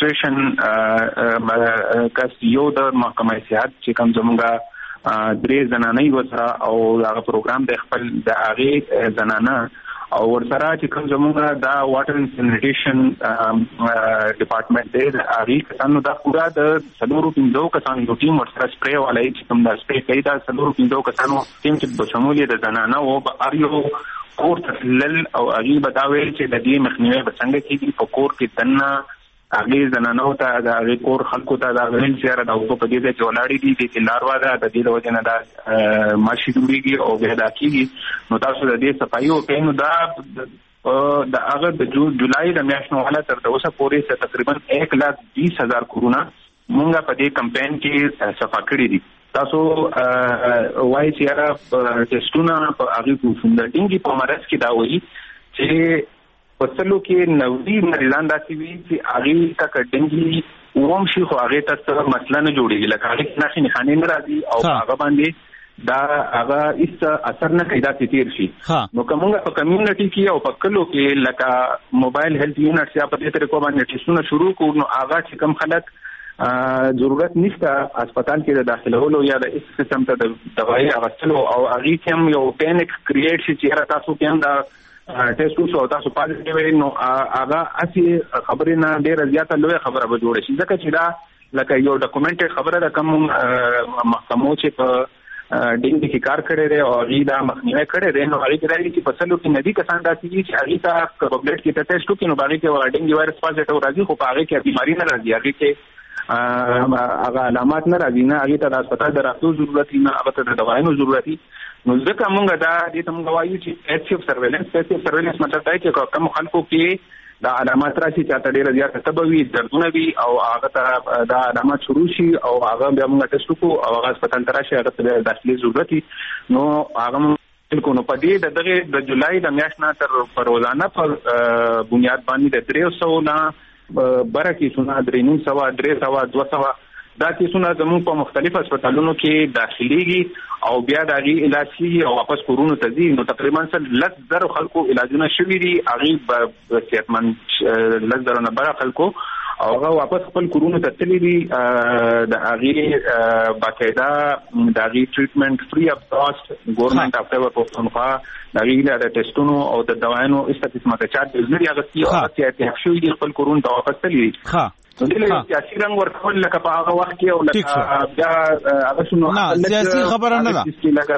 اډمنسټریشن کس یو د محکمه صحت چې کوم زمونږ درې زنانه وسره او هغه پروګرام د خپل د هغه زنانه او ورسره چې کوم زموږه دا واټر اینڈ سینیټیشن ډپارټمنټ دی هغه کسانو دا پورا د 350 کسانو یو ټیم ورسره سپری والای چې کوم دا سپری کوي دا 350 کسانو ټیم چې په شمول د زنانه او ار یو کور تسلل او هغه بداوي چې د دې مخنیوي بڅنګ کېږي په کور کې تنه هغه زنانه او ته د هغه کور خلکو ته د غوښتل زیاره د اوسو په دې چې ولاړی دي چې لاروا ده د دې وجه نه دا ماشي جوړیږي او به دا کیږي نو تاسو د دې صفایي او کینو دا د هغه د جولای د میاشتې حالت تر اوسه پورې تقریبا 1,20,000 کرونا مونږه په دې کمپاین کې صفا کړی دي. تاسو وایي چې هغه ټیسټونه په هغه کو څنګه په مرز کې دا وایي چې پسلو کې 90 مریضان داسې وي چې هغه کا کډنګي ووم شي خو هغه ته مسله نه جوړیږي لکه هغه نشي نخانه نه راځي او هغه باندې دا هغه هیڅ اثر نه کوي دا تیر شي نو کومه په کمیونټي کې او په کلو کې لکه موبایل هیلث یونټ یا په دې طریقو باندې ټیسټونه شروع کړو نو هغه چې کم خلک ضرورت نشته هسپتال کې د داخلولو یا د اس قسم ته د دوايي اغستلو او هغه کوم یو پینیک کریټ شي چې تاسو کوم دا ټیسټ وشو تاسو پازیټیو وي نو هغه اسی خبرې نه ډېر زیاته لوی خبره به جوړ شي ځکه چې دا لکه یو ډاکومنټډ خبره ده کوم محکمو چې په ډینګ کې کار کړی دی او هغه دا مخنیوي کړی دی نو هغه راځي چې په سلو کې ندي کسان داسي چې هغه ته پبلټ کې ټیسټ وکړي نو باندې کې ډینګ وایرس پازیټیو راځي خو په هغه کې بیماری نه راځي هغه کې هغه علامات نه راځي نه هغه ته د هسپتال دراتو ضرورت نه هغه ته د دوايانو ضرورت نو ځکه موږ دا دې ته موږ وایو چې ایکټیو سرویلنس مطلب دا چې کوم خلکو کې دا علامات راشي چې ته ډېر زیات تبوي دردونه وي او هغه ته دا علامات شروع شي او هغه بیا موږ ټیسټ وکړو او هغه هسپتال ته راشي هغه ته داخلي ضرورت نو هغه بالکل نو په دې د جولای د میاشتې نه تر روزانه پر بنیاد باندې د 300 نه بره کیسونه 300 200 دا کیسونه زموږ په مختلفو هسپتالونو کې داخليږي او بیا د هغه علاج کیږي او واپس کورونو ته ځي نو تقریبا 100,000 خلکو علاجونه شوي دي هغه صحتمند 100,000 نه بره خلکو او هغه واپس خپل کورونو ته تللي دي د هغه باقاعده د هغه ټریټمنټ فری اف کاست ګورنمنت اف خیبر پختونخوا د هغه د ټیسټونو او د دوايانو استاتیسمه چارج لري هغه چې هغه شوي دي خپل کورونو ته واپس تللي دغه سیاسي رنګ ورکول لکه په هغه وخت کې او لکه بیا هغه شنو نه سیاسي خبره نه ده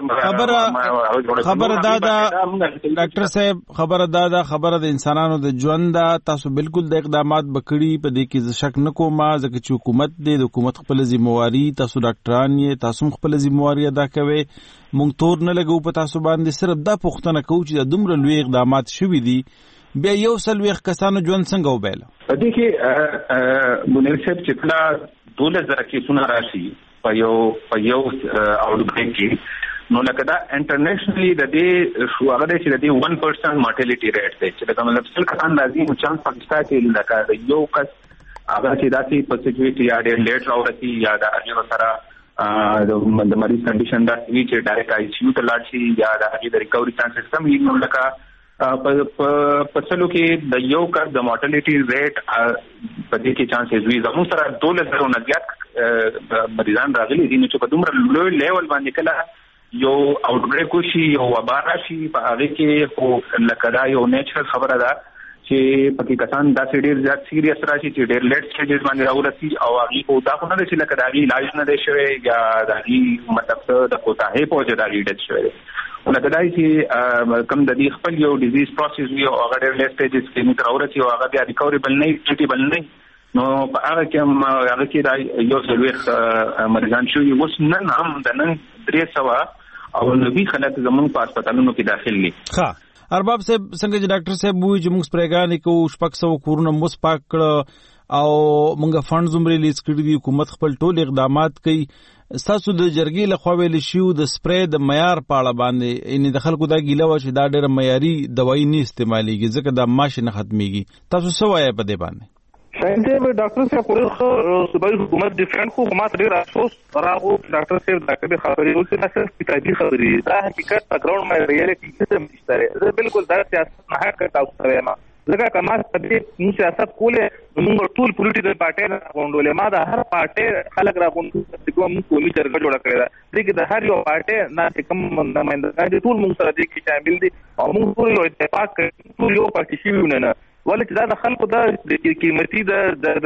خبره دا ډاکټر صاحب خبره د انسانانو د ژوند تاسو بالکل د اقدامات بکړي په دې کې شک نه کوم ځکه چې حکومت د حکومت خپل ذمہواری تاسو ډاکټران یې تاسو خپل ذمہواری ادا کوي مونږ تور نه لګو په تاسو باندې صرف دا پوښتنه کوو چې د دومره لوی اقدامات شوي دي بیا یو سلويخ کسانو ژوند څنګه وبایل په دې کې مونږ چې کله 2000 کې سونه راشي په یو اورګریډ کې نو لکه دا انټرنیشنلی د دې شو هغه چې د دې 1% مورټیلیټي ریټ دی چې دا کوم لپسل کسان لازم چانس پاکستان کې لکه یو کس هغه چې داسې په سچويټي یا ډېر لیټ راوړي یا دا هغه سره د مریض کنډیشن دا چې ډایرکټ آی سی یو ته لاړ شي یا د هغه ریکوري چانسز کم وي نو لکه په څلو کې د یو کس د مورټیلیټي ریټ په دې کې چانسز وي زموږ سره 2000 نه زیات مریضان راغلي دي چې په دومره لوی لیول باندې کله یو اوټبریک شي یو وبا راشي په هغه کې خو لکه دا یو نیچرل خبره ده چې پکې کسان دا ډېر زیات سیریس راشي چې ډېر لیټ سټیجز باندې راورسي او هغه کو دا خو نه چې لکه دا علاج نه دی شوی یا دا مطلب د کوتاهي په وجه دا لیډ شوی ولکه دا چې کم د دې خپل یو ډیزیز پروسس وی او هغه ډېر لیټ سټیجز کې موږ راورسي او هغه بیا ریکوربل نه ټریټیبل نه نو په هغه کې دا یو سلويخ مریضان شوی اوس نن هم د نن 300 او نوی خلک زموږ په هسپتالونو کې داخل دي ها ارباب صاحب څنګه چې ډاکټر صاحب وایي چې موږ سپریګانې کوو شپږ سو کورونه موږ پاک کړ او موږ فند زم ریلیز کړی دي حکومت خپل ټول اقدامات کوي تاسو د جرګې له خوا ویل شو د سپری د معیار په اړه باندې ان د خلکو دا ګیله و چې دا ډېر معیاري دوايي نه استعماليږي ځکه دا ماش نه ختميږي تاسو څه وایي په دې باندې شاید ډاکټر صاحب خو صوبایي حکومت ډیفرنٹ خو حکومت ډېر افسوس راغو ډاکټر صاحب دا کبي خبرې او چې تاسو کتابي خبرې دا حقیقت په ګراوند باندې ریالټي څه نشته زه بالکل دا سیاست نه حق تاسو سره ما ځکه کما په دې سیاست کوله موږ ټول پولیټیکل پارټي راغونډولې ما دا هر پارټي خلک راغونډ کوم کومي جرګه جوړه کړې ده دغه د هر یو پارټي نه کم نمائندګان ټول موږ سره دي کې شامل دي او موږ ټول یو اتفاق ټول یو پارټي شي ونه ولې دا د خلکو د قیمتي د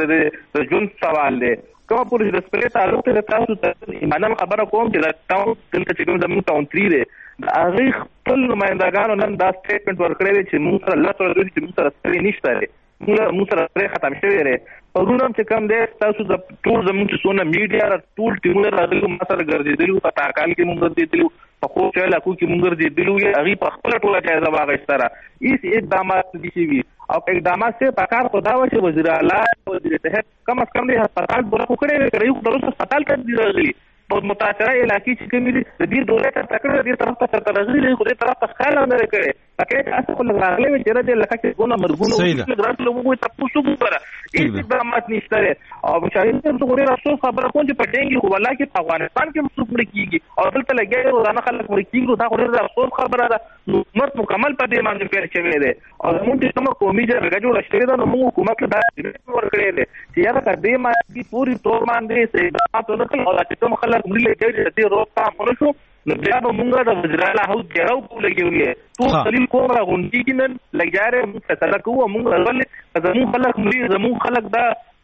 ژوند سوال دی کوم پولیس د سپری تعلق ته تاسو ته ایمانم خبره کوم چې دا ټاون دلته چې کوم زموږ ټاون 3 دی هغه خپل نمائندګانو نن دا سټیټمنټ ورکړی چې موږ سره الله تعالی دوی چې موږ سره سپری نشته موږ سره سپری ختم شوی دی پرونم چې کوم دی تاسو د ټول زموږ څونه میډیا ټول ټیمونه راغلي ما سره ګرځېدلو په تاکال کې موږ ګرځېدلو په خو چې علاقو کې موږ ګرځېدلو هغه په خپل ټوله جایزه واغښتره هیڅ اقدامات دي شي او اقدامات سے پکار خدا و چې وزیر اعلی وزیر صحت کم از کم د هسپتال بره کړي یو د هسپتال ته دی راغلي په متاثره علاقې چې کومې دي د دې دولت ته تکړه دې طرف ته راغلي خو دې طرف ته خیال نه کړي پکې تاسو خپل راغلي چې راځي لکه چې ګونه مرګونه راځي موږ ته پوښتنه وکړه هیڅ اقدامات نشته او شاید څه غوړي راځو خبره کوم چې پټینګي خو ولا کې په افغانستان کې مسوک کیږي او دلته لګي روزانه خلک ورکیږي دا غوړي راځو خبره ده حکومت مکمل په دې باندې فعال شوی دی او موږ چې کومه قومي جرګه جوړه شوې ده نو موږ حکومت له دې ورکړې ده چې یاره کدې باندې پوری تور باندې سي دا ټول خلک او چې کوم خلک ملي لګي دې روکا مونږ نو بیا به موږ د وزیر اعلی هو جراو لګولې ټول دلیل کوم راغونډي کې نن لګاره موږ فیصله کوو موږ غل زمو خلک ملي زمو خلک دا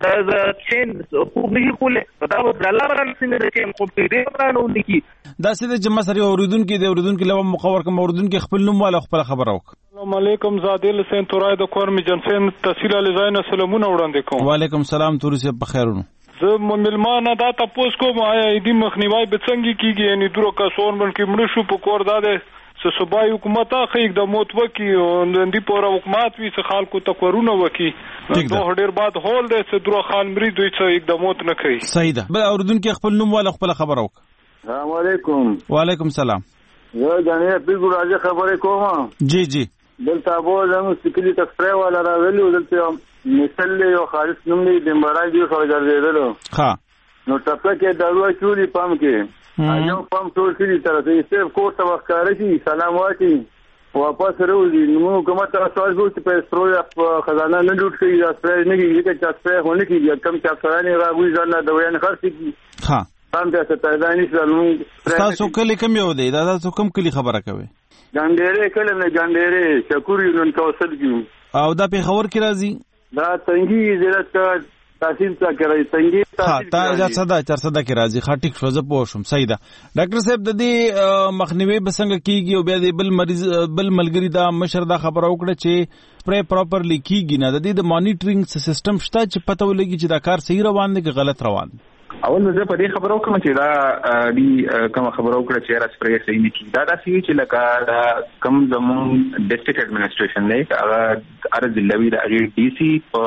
چین په دې کوله دا وزیر اعلی باندې څنګه چې کوم دې باندې ونکي دا سیده چې مسری اوریدونکو د اوریدونکو لوم مقور کوم اوریدونکو خپل نوم والا خپل خبر اوک السلام علیکم زادل حسین تورای د کور می جنفین تحصیل الزاین سلامونه وړاندې کوم وعلیکم السلام توري سه بخیرونو زه ملمانه دا تاسو کوم آیا دې مخنیوي به څنګه کیږي یعنی درو کسون باندې مړ شو په کور داده صوبای حکومت اخیک د موت وکي او د پورا حکومت وی څه خلکو ته کورونه وکي دوه ډیر بعد هول د څه درو خان مری دوی څه یک د موت نه کوي صحیح ده بل اوردونکو خپل نوم والا خپل خبر اوک السلام علیکم وعلیکم السلام زه جانې پیګو راځه خبرې کوم جی جی دلته ابو زمو سکلی تفری ولا راغلی دلته مثال یو خالص نوم دی د مبارک دی خو ګرځیدلو ها نو ټپه کې دروازه چوری پام کې یو پام ټول کړي تر دې سیف کوټه وکړی شي سلام واچي واپس وروځي نو کومه تاسو سوال کوئ په سترو خزانه نه لوټ کړي دا سپری نه کیږي چې تاسو هونه کیږي کم چې تاسو نه راوي ځان د وین خرڅ کیږي ها هم تاسو ته دا نشته نو تاسو کلی کم یو دی دا تاسو کم کلی خبره کوي ګاندېره کله نه ګاندېره شکر یو نن توسل کیو او دا په خبر کې راځي دا څنګه زیرت تحصیل څه کوي څنګه تا اجازه ده 400 کې راځي خاطیک شو زه پوه شم صحیح ده ډاکټر صاحب د دې مخنیوي بسنګ کیږي او بیا د بل مریض بل ملګری دا مشر دا خبره وکړه چې پرې پراپرلی کیږي نه د دې د مانیټرینګ سیستم شته چې پته ولګي چې دا کار صحیح روان دی که غلط روان دی اول زه په دې خبرو کوم چې دا دی کوم خبرو کړه چې راس پرې صحیح نه کی دا داسې چې لکه دا کم زمون ډیسټریکټ اډمنسټریشن نه هغه ارز لوي د ډي سي په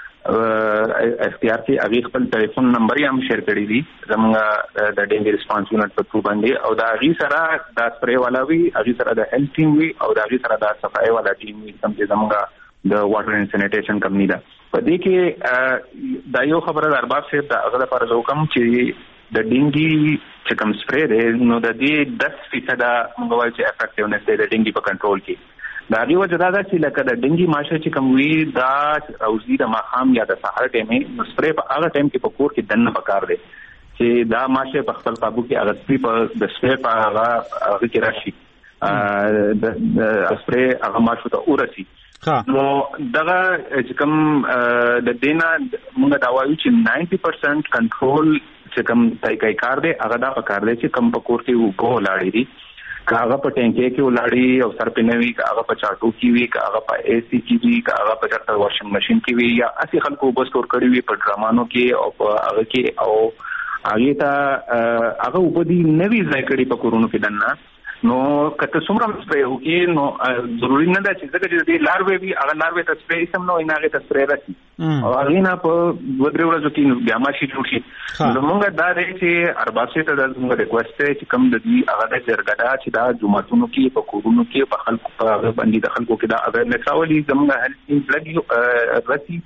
اختیار کې هغه خپل ټلیفون نمبر یې هم شیر کړی دی زموږ د ډینګ ریسپانس یونټ په تو باندې او دا هغه سره د سپری والا وی هغه سره د هیلث ټیم وی او دا هغه سره د صفای والا ټیم وی سم چې زموږ د واټر اینڈ سینیټیشن کمپنی دا په دې کې دا یو خبره د ارباب صاحب د هغه لپاره حکم چې د ډینګي چې کوم سپری دی نو د دې 10% موږ وایو چې افیکټیونس دی د ډینګي په کنټرول کې دا دی وجه دا چې لکه د ډینګي ماشه چې کوم وی دا اوزي د ماخام یا د سحر ټیمه نو سپری په هغه ټیم کې په کور کې دنه پکار دی چې دا ماشه په خپل قابو کې هغه په د سپری په هغه کې راشي د سپری هغه ماشه ته ورسي نو دغه چې کوم د دینا موږ دا وایو چې 90% کنټرول چې کوم تای کار دی هغه دا پکار دی چې کوم په کور کې وګو لاړی دي کاغه په ټینکې کې ولاړی او سر پنوي کاغه په چاټو کې وی کاغه په اي سي کې وی کاغه په چرته واشنګ ماشين کې وی یا اسی خلکو بس تور کړی وی په ډرامانو کې او په هغه کې او هغه ته هغه وبدي نوي ځای کړی په کورونو کې دنه نو کته څومره سپری وکي نو ضروري نه ده چې دغه لاروي وي هغه لاروي ته سپری سم نو ایناغه ته سپری راشي او هغه نه په ودرې ورځو کې بیا ماشي جوړي نو موږ دا دی چې ارباسه ته د موږ ریکوست چې کم د دې هغه د جرګدا چې دا جمعتونو کې په کورونو کې په خلکو په باندې د خلکو کې دا اگر نکاولي زموږ هیلث بلډ راسي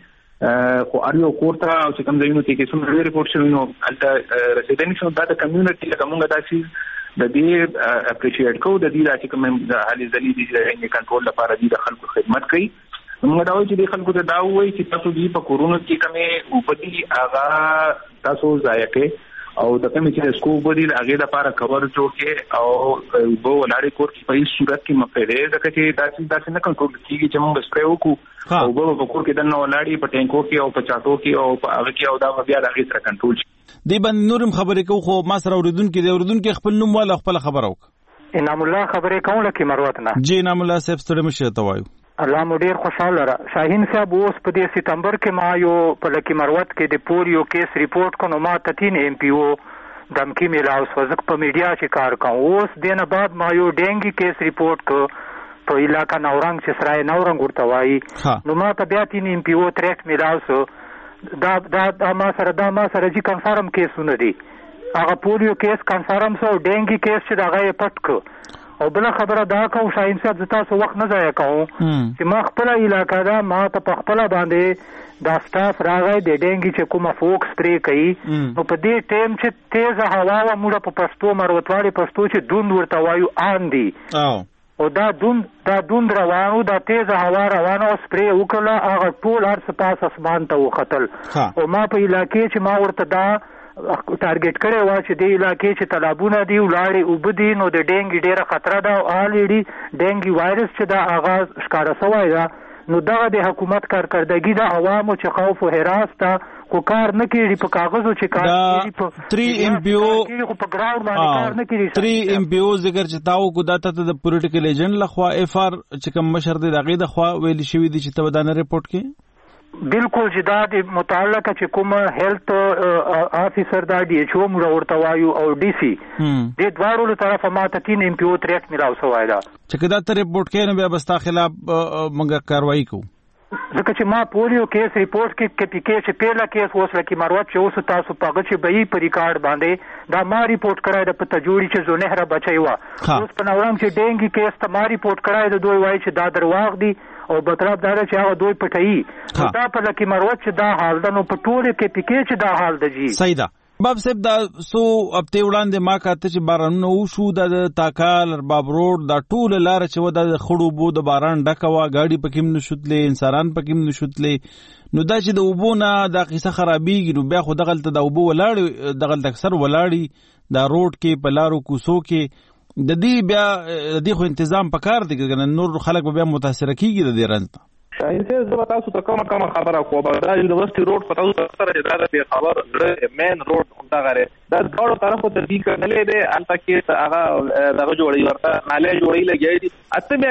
خو اړیو کوړه او چې کم ځایونو کې څومره ریپورت شوی نو الته رسیدنی شو دا د کمیونټي لکه موږ داسې د دې اپریشیټ کو د دې چې کوم د حالي ذلی دي د کنټرول لپاره دي د خلکو خدمت کوي موږ دا وایو چې د خلکو ته دا وایي چې تاسو دې په کورونو کې کومه وپدي هغه تاسو ځای کې او د کوم چې سکو بودی هغه د لپاره کور جوړ کې او وو ولاړې کور په هیڅ صورت کې مفرې ځکه چې تاسو نه کنټرول کیږي چې موږ سپری وکړو او وو په کور کې د نو ولاړې په ټینکو کې او په چاټو کې او په هغه کې او دا بیا د هغه سره کنټرول دی باندې نورم خبرې کو خو ما سره اوریدونکو دی اوریدونکو خپل نوم والا خپل خبر وک انعام الله خبرې کوم لکه مروت نه جی انعام الله صاحب ستړي مشه ته وایو الله مو ډیر خوشاله را شاهین صاحب اوس په دې سپتمبر کې ما یو په لکه مروت کې د پولیو کیس ریپورت کو نو ما 13 ایم پی او دمکی میلاو سوزک په میډیا چې کار کوم اوس دینه بعد ما یو ډینګي کیس ریپورت کو په علاقہ نورنګ چې سرای نورنګ ورته وایي نو ما ته بیا 3 ایم پی او تریک میلاو سو دا ما سره چې کنفرم کیسونه دي هغه پولیو کیس کنفرم سو ډینګي کیس چې دغه پټ کو او بل خبره دا کوم شاهین صاحب تاسو وخت نه ضایع کوم چې ما خپل علاقہ دا ما ته په خپل باندې دا سټاف راغی د ډینګي چې کومه فوک سپری کوي نو په دې ټیم چې تیز هوا و موږ په پښتو مروتوالي پښتو چې دوند ورته وایو آن دي او دا دوند روانو دا تیز هوا روانو سپری وکړه هغه ټول هر څه پاس اسمان ته وختل او ما په علاقې چې ما ورته دا ټارګټ کړی و چې د علاقې چې تالابونه دي ولاړې وبدي نو د ډینګي ډیره خطر ده او الریډي ډینګي وایرس چې دا آغاز ښکارا شوی ده نو دغه د حکومت کارکردګي د عوامو چې خوف او هراس ته خو کار نه کیږي په کاغذو چې کار کیږي په 3 ایم پی او په ګراوند باندې کار نه کیږي 3 ایم پی او ذکر چې تاو کو داته د پولیټیکل ایجنټ لخوا اف ار چې کوم مشر دی دغه د خوا ویل شوی دی چې تبدانه ریپورت کې بالکل چې دا د متعلقه چې کوم هیلث افیسر دا ډي ایچ او موږ ورته وایو او ډي سي د دوارو له طرفه ماته 3 ایم پی او تریک میراو سوای دا چې کدا ته ریپورت کې نه بیا بستا خلاف موږ کاروایی کوو ځکه چې ما پولیو کیس ریپورت کې چې پیله کیس اوس لکه مروت چې اوس تاسو پاګه چې به په ریکارډ باندې دا ما ریپورت کړای د پته جوړی چې زونهره بچي وا اوس په نورم چې ډینګي کیس ته ما ریپورت کړای د دوی وای چې دا درواغ دي او مطلب دا چې هغه دوی پټي دا په لکه مروت چې دا حال ده نو په ټوله کې پکې چې دا حال ده جی صحیح ده باب صاحب دا سو هفته وړاندې ما کاته چې بارانونه وشو د تاکال باب روډ دا ټول لار چې و د خړو بو د باران ډکوا گاډي پکې نشوتلې انسانان پکې نشوتلې نو دا چې د وبونه دا قصه خرابېږي نو بیا خو دغلت د وبو ولاړ دغلت اکثر ولاړی دا روډ کې په لارو کوسو کې د دې بیا د دې خو تنظیم پکار دی کنه نور خلک بیا متاثر کیږي د دې رنځ شاهین صاحب زه تاسو ته کومه خبره کوم دا یونیورسيټي روډ په تاسو سره دا د خبر مین روډ دا غره دا ډاړو طرفو ته دی کنلې ده الته کې هغه دغه جوړي ورته ناله جوړي لګي اته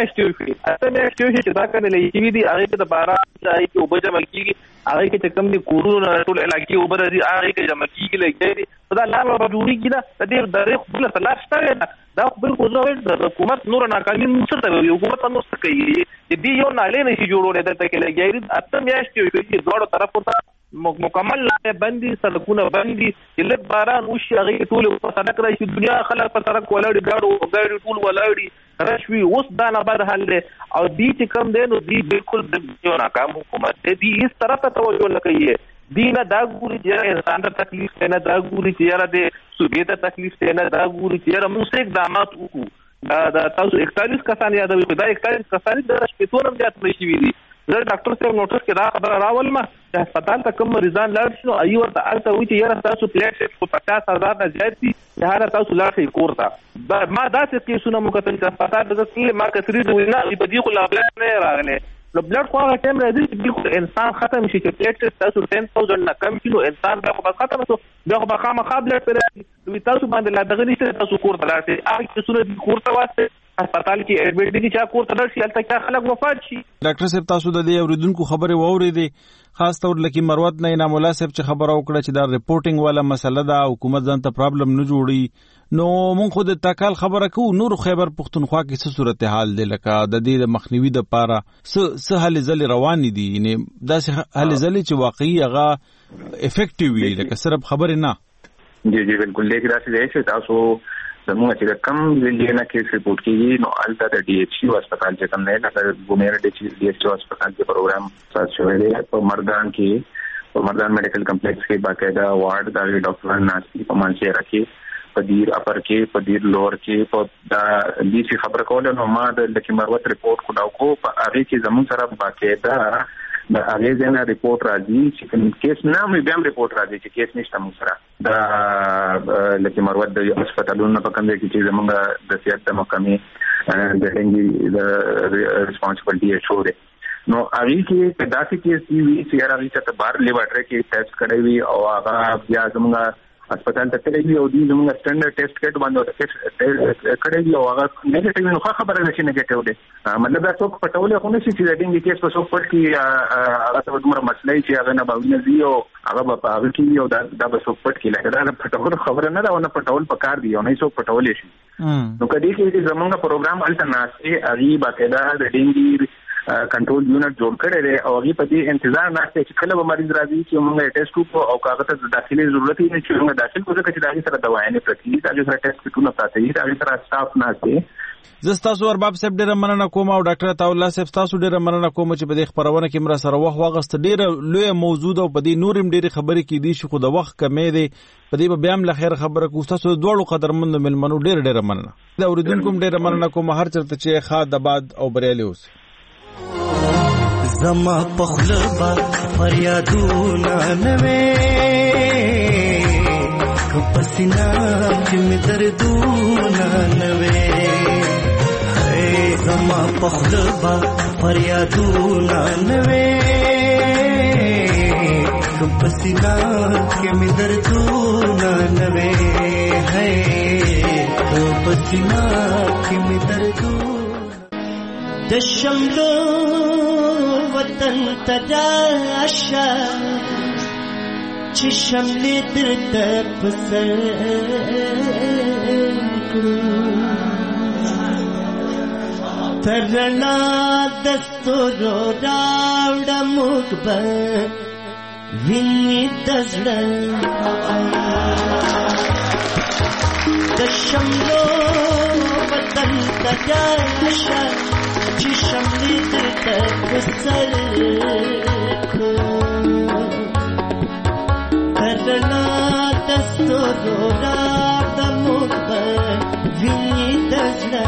میاشتې چې دا کنلې چې دی هغه د باران ځای کې وبجه ملکي هغه کې کم دي کورونه ټول علاقې وبره دي هغه کې جمع کیږي لګي دا لار به جوړي کیده د دې درې خپل تلاش شته دا خپل کوزول د حکومت نور ناکامي څه ته حکومت نو څه کوي دې یو ناله نشي جوړول د تکل لګي اته میاشتې چې دوړو طرفو ته مکمل بندي سړکونه بندي لږ باران وشي هغه ټول په سړک راشي دنیا خلک په سړک ولاړي ګاډي ټول ولاړي راشي اوس دا نه بد حل دی او دې چې کم دی نو دې بالکل د ناکام حکومت دې هیڅ طرف ته توجه نه کوي دینه دا ګوري چې انسان ته تکلیف نه دا ګوري چې یاره د صوبې ته تکلیف نه دا ګوري چې یاره موږ اقدامات وکړو دا تاسو 41 کسان یادوي دا 41 کسان د شپږورم زیات نشي ویلي زه ډاکټر صاحب نوټس کې دا خبره راول ما چې هسپتال ته کوم مریضان لاړ شي نو ایو ورته الته وی چې یاره تاسو پلیټ په 50,000 نه زیات دي هغه تاسو لاړ شئ کورته ما داسې کیسونه مو کتل چې هسپتال د ځکه ما کثري دوی نه په دې خو لا بلډ نه راغله نو بلډ خو هغه ټیم راځي چې بالکل انسان ختم شي چې پلیټ تاسو 10,000 نه کم شي نو انسان به خو ختم شي بیا خو خامخا بلډ پر راځي تاسو باندې لا دغه نشته تاسو کورته لاړ شئ هغه کیسونه کورته واسطه هسپتال کې ایډمټ دي چې کور ته درشي الته کې خلک وفات شي ډاکټر صاحب تاسو د دې اوریدونکو خبره واورېدې خاص طور لکه مروت نه انعام الله صاحب چې خبره وکړه چې دا ریپورټینګ والا مسله ده حکومت ځان ته پرابلم نه جوړي نو مونږ خو د تکال خبره کوو نور خیبر پختونخوا کې څه صورتحال دی لکه د دې مخنیوي د پاره څه هلې ځلې روان دي یعنی داسې هلې ځلې چې واقعي هغه افیکټیو وي لکه صرف خبره نه جی بالکل لیکن داسې دی چې تاسو زموږ چې کم ځلې نه کیس ریپورټ کیږي نو الته د ډي ایچ یو هسپتال چې کم نه لکه ګومیر ډي ایچ یو هسپتال کې پروګرام سات شوی دی په مردان میډیکل کمپلیکس کې باقاعده وارډ د ډاکټرانو ناسي په مانچیرا کې پدیر اپر کې پدیر لور کې په دا دې خبر کوله نو ما د لکه مروت ریپورت کو په هغه کې زموږ سره باقاعده د هغه ځنه ریپورت راځي چې کیس نه بیا ریپورت راځي چې کیس نشته موږ سره دا لکه مروت د هسپتالونو په کوم ځای کې چې زموږ د سیاست محکمې د ډنګي د ریسپانسبل ډي ایچ او دی نو هغه کې په داسې کیس دی چې هغه چې بار لیبارټری کې ټیسټ کړی وي او هغه بیا زموږ هسپتال ته تللی او دی زموږ سټانډرډ ټیسټ کټ باندې کړی دی او هغه نیگیټیو نو خبره نشي نیگیټیو دی مطلب دا څوک پټولې خو نشي چې د ډینګ کیس په څوک پټ کې هغه ته دومره مسلې چې هغه نه باندې زی او هغه په هغه کې یو دا به څوک پټ کې لکه دا پټول خبره نه دا ونه پټول پکار دی او نه څوک پټولې شي نو کدی کې زموږ پروګرام الټرناسي اغي باقاعده د ډینګ کنټرول یونټ جوړ کړی دی او هغه په دې انتظار ناشته چې کله به مریض راځي چې موږ ټیسټ وکړو او کاغذ ته داخلي ضرورت نه چې موږ داخل کوو چې دا سره دوايانې پرتی دا سره ټیسټ کیټونه پاتې دي دا سره سټاف ناشته زستاسو ارباب صاحب ډیره مننه کوم او ډاکټر تعالی صاحب تاسو ډیره مننه کوم چې په دې خبرونه کې مر سره وخت واغست ډیره لوی موجود او په دې نورم ډیره خبرې کې دي شو خو د وخت کمې دي په دې به هم لخر خبره کو تاسو دوړو قدرمند ملمنو ډیره مننه دا اوریدونکو ډیره مننه کوم هر چرته چې خاد آباد او بریالي اوس زما پخلبا فریادونه نوې کپسینا چې می دردونه نوې زما پخلبا فریادونه نوې کپسینا چې می دردونه نوې کپسینا چې می دردونه د شملو وطن تجاشا چې شملې درته پسر کړو ترنا دستورو راوړ موږ به ویني دزړه د شملو وطن تجاشا چې شملې درته پسر کړو ترنا دستورو راوړ موږ به ویني دزړه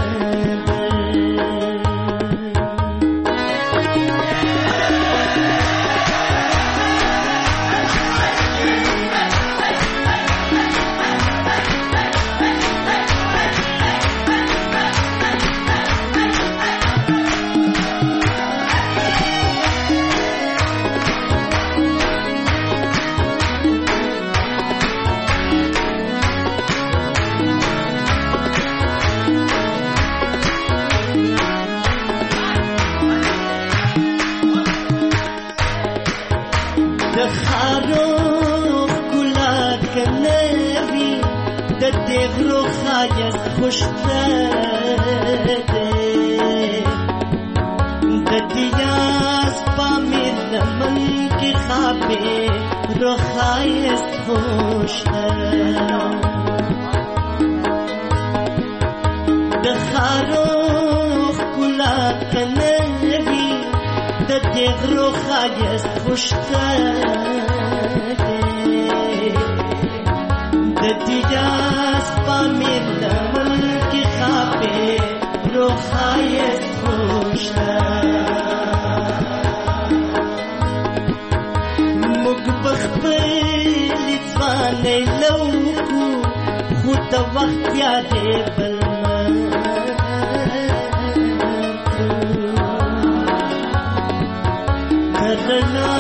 دغرو خایست خوشتره د دیاز پامیر لمن کی خوابه رو خایست خوشتره د خاروخ کلا کنوی د دغرو خایست خوشتره د دیاز پامیر لمن کی خوابه رو خایست خوشتره مگ بخبری ځواني لوکو خود د وخت یادې بلمن کرنا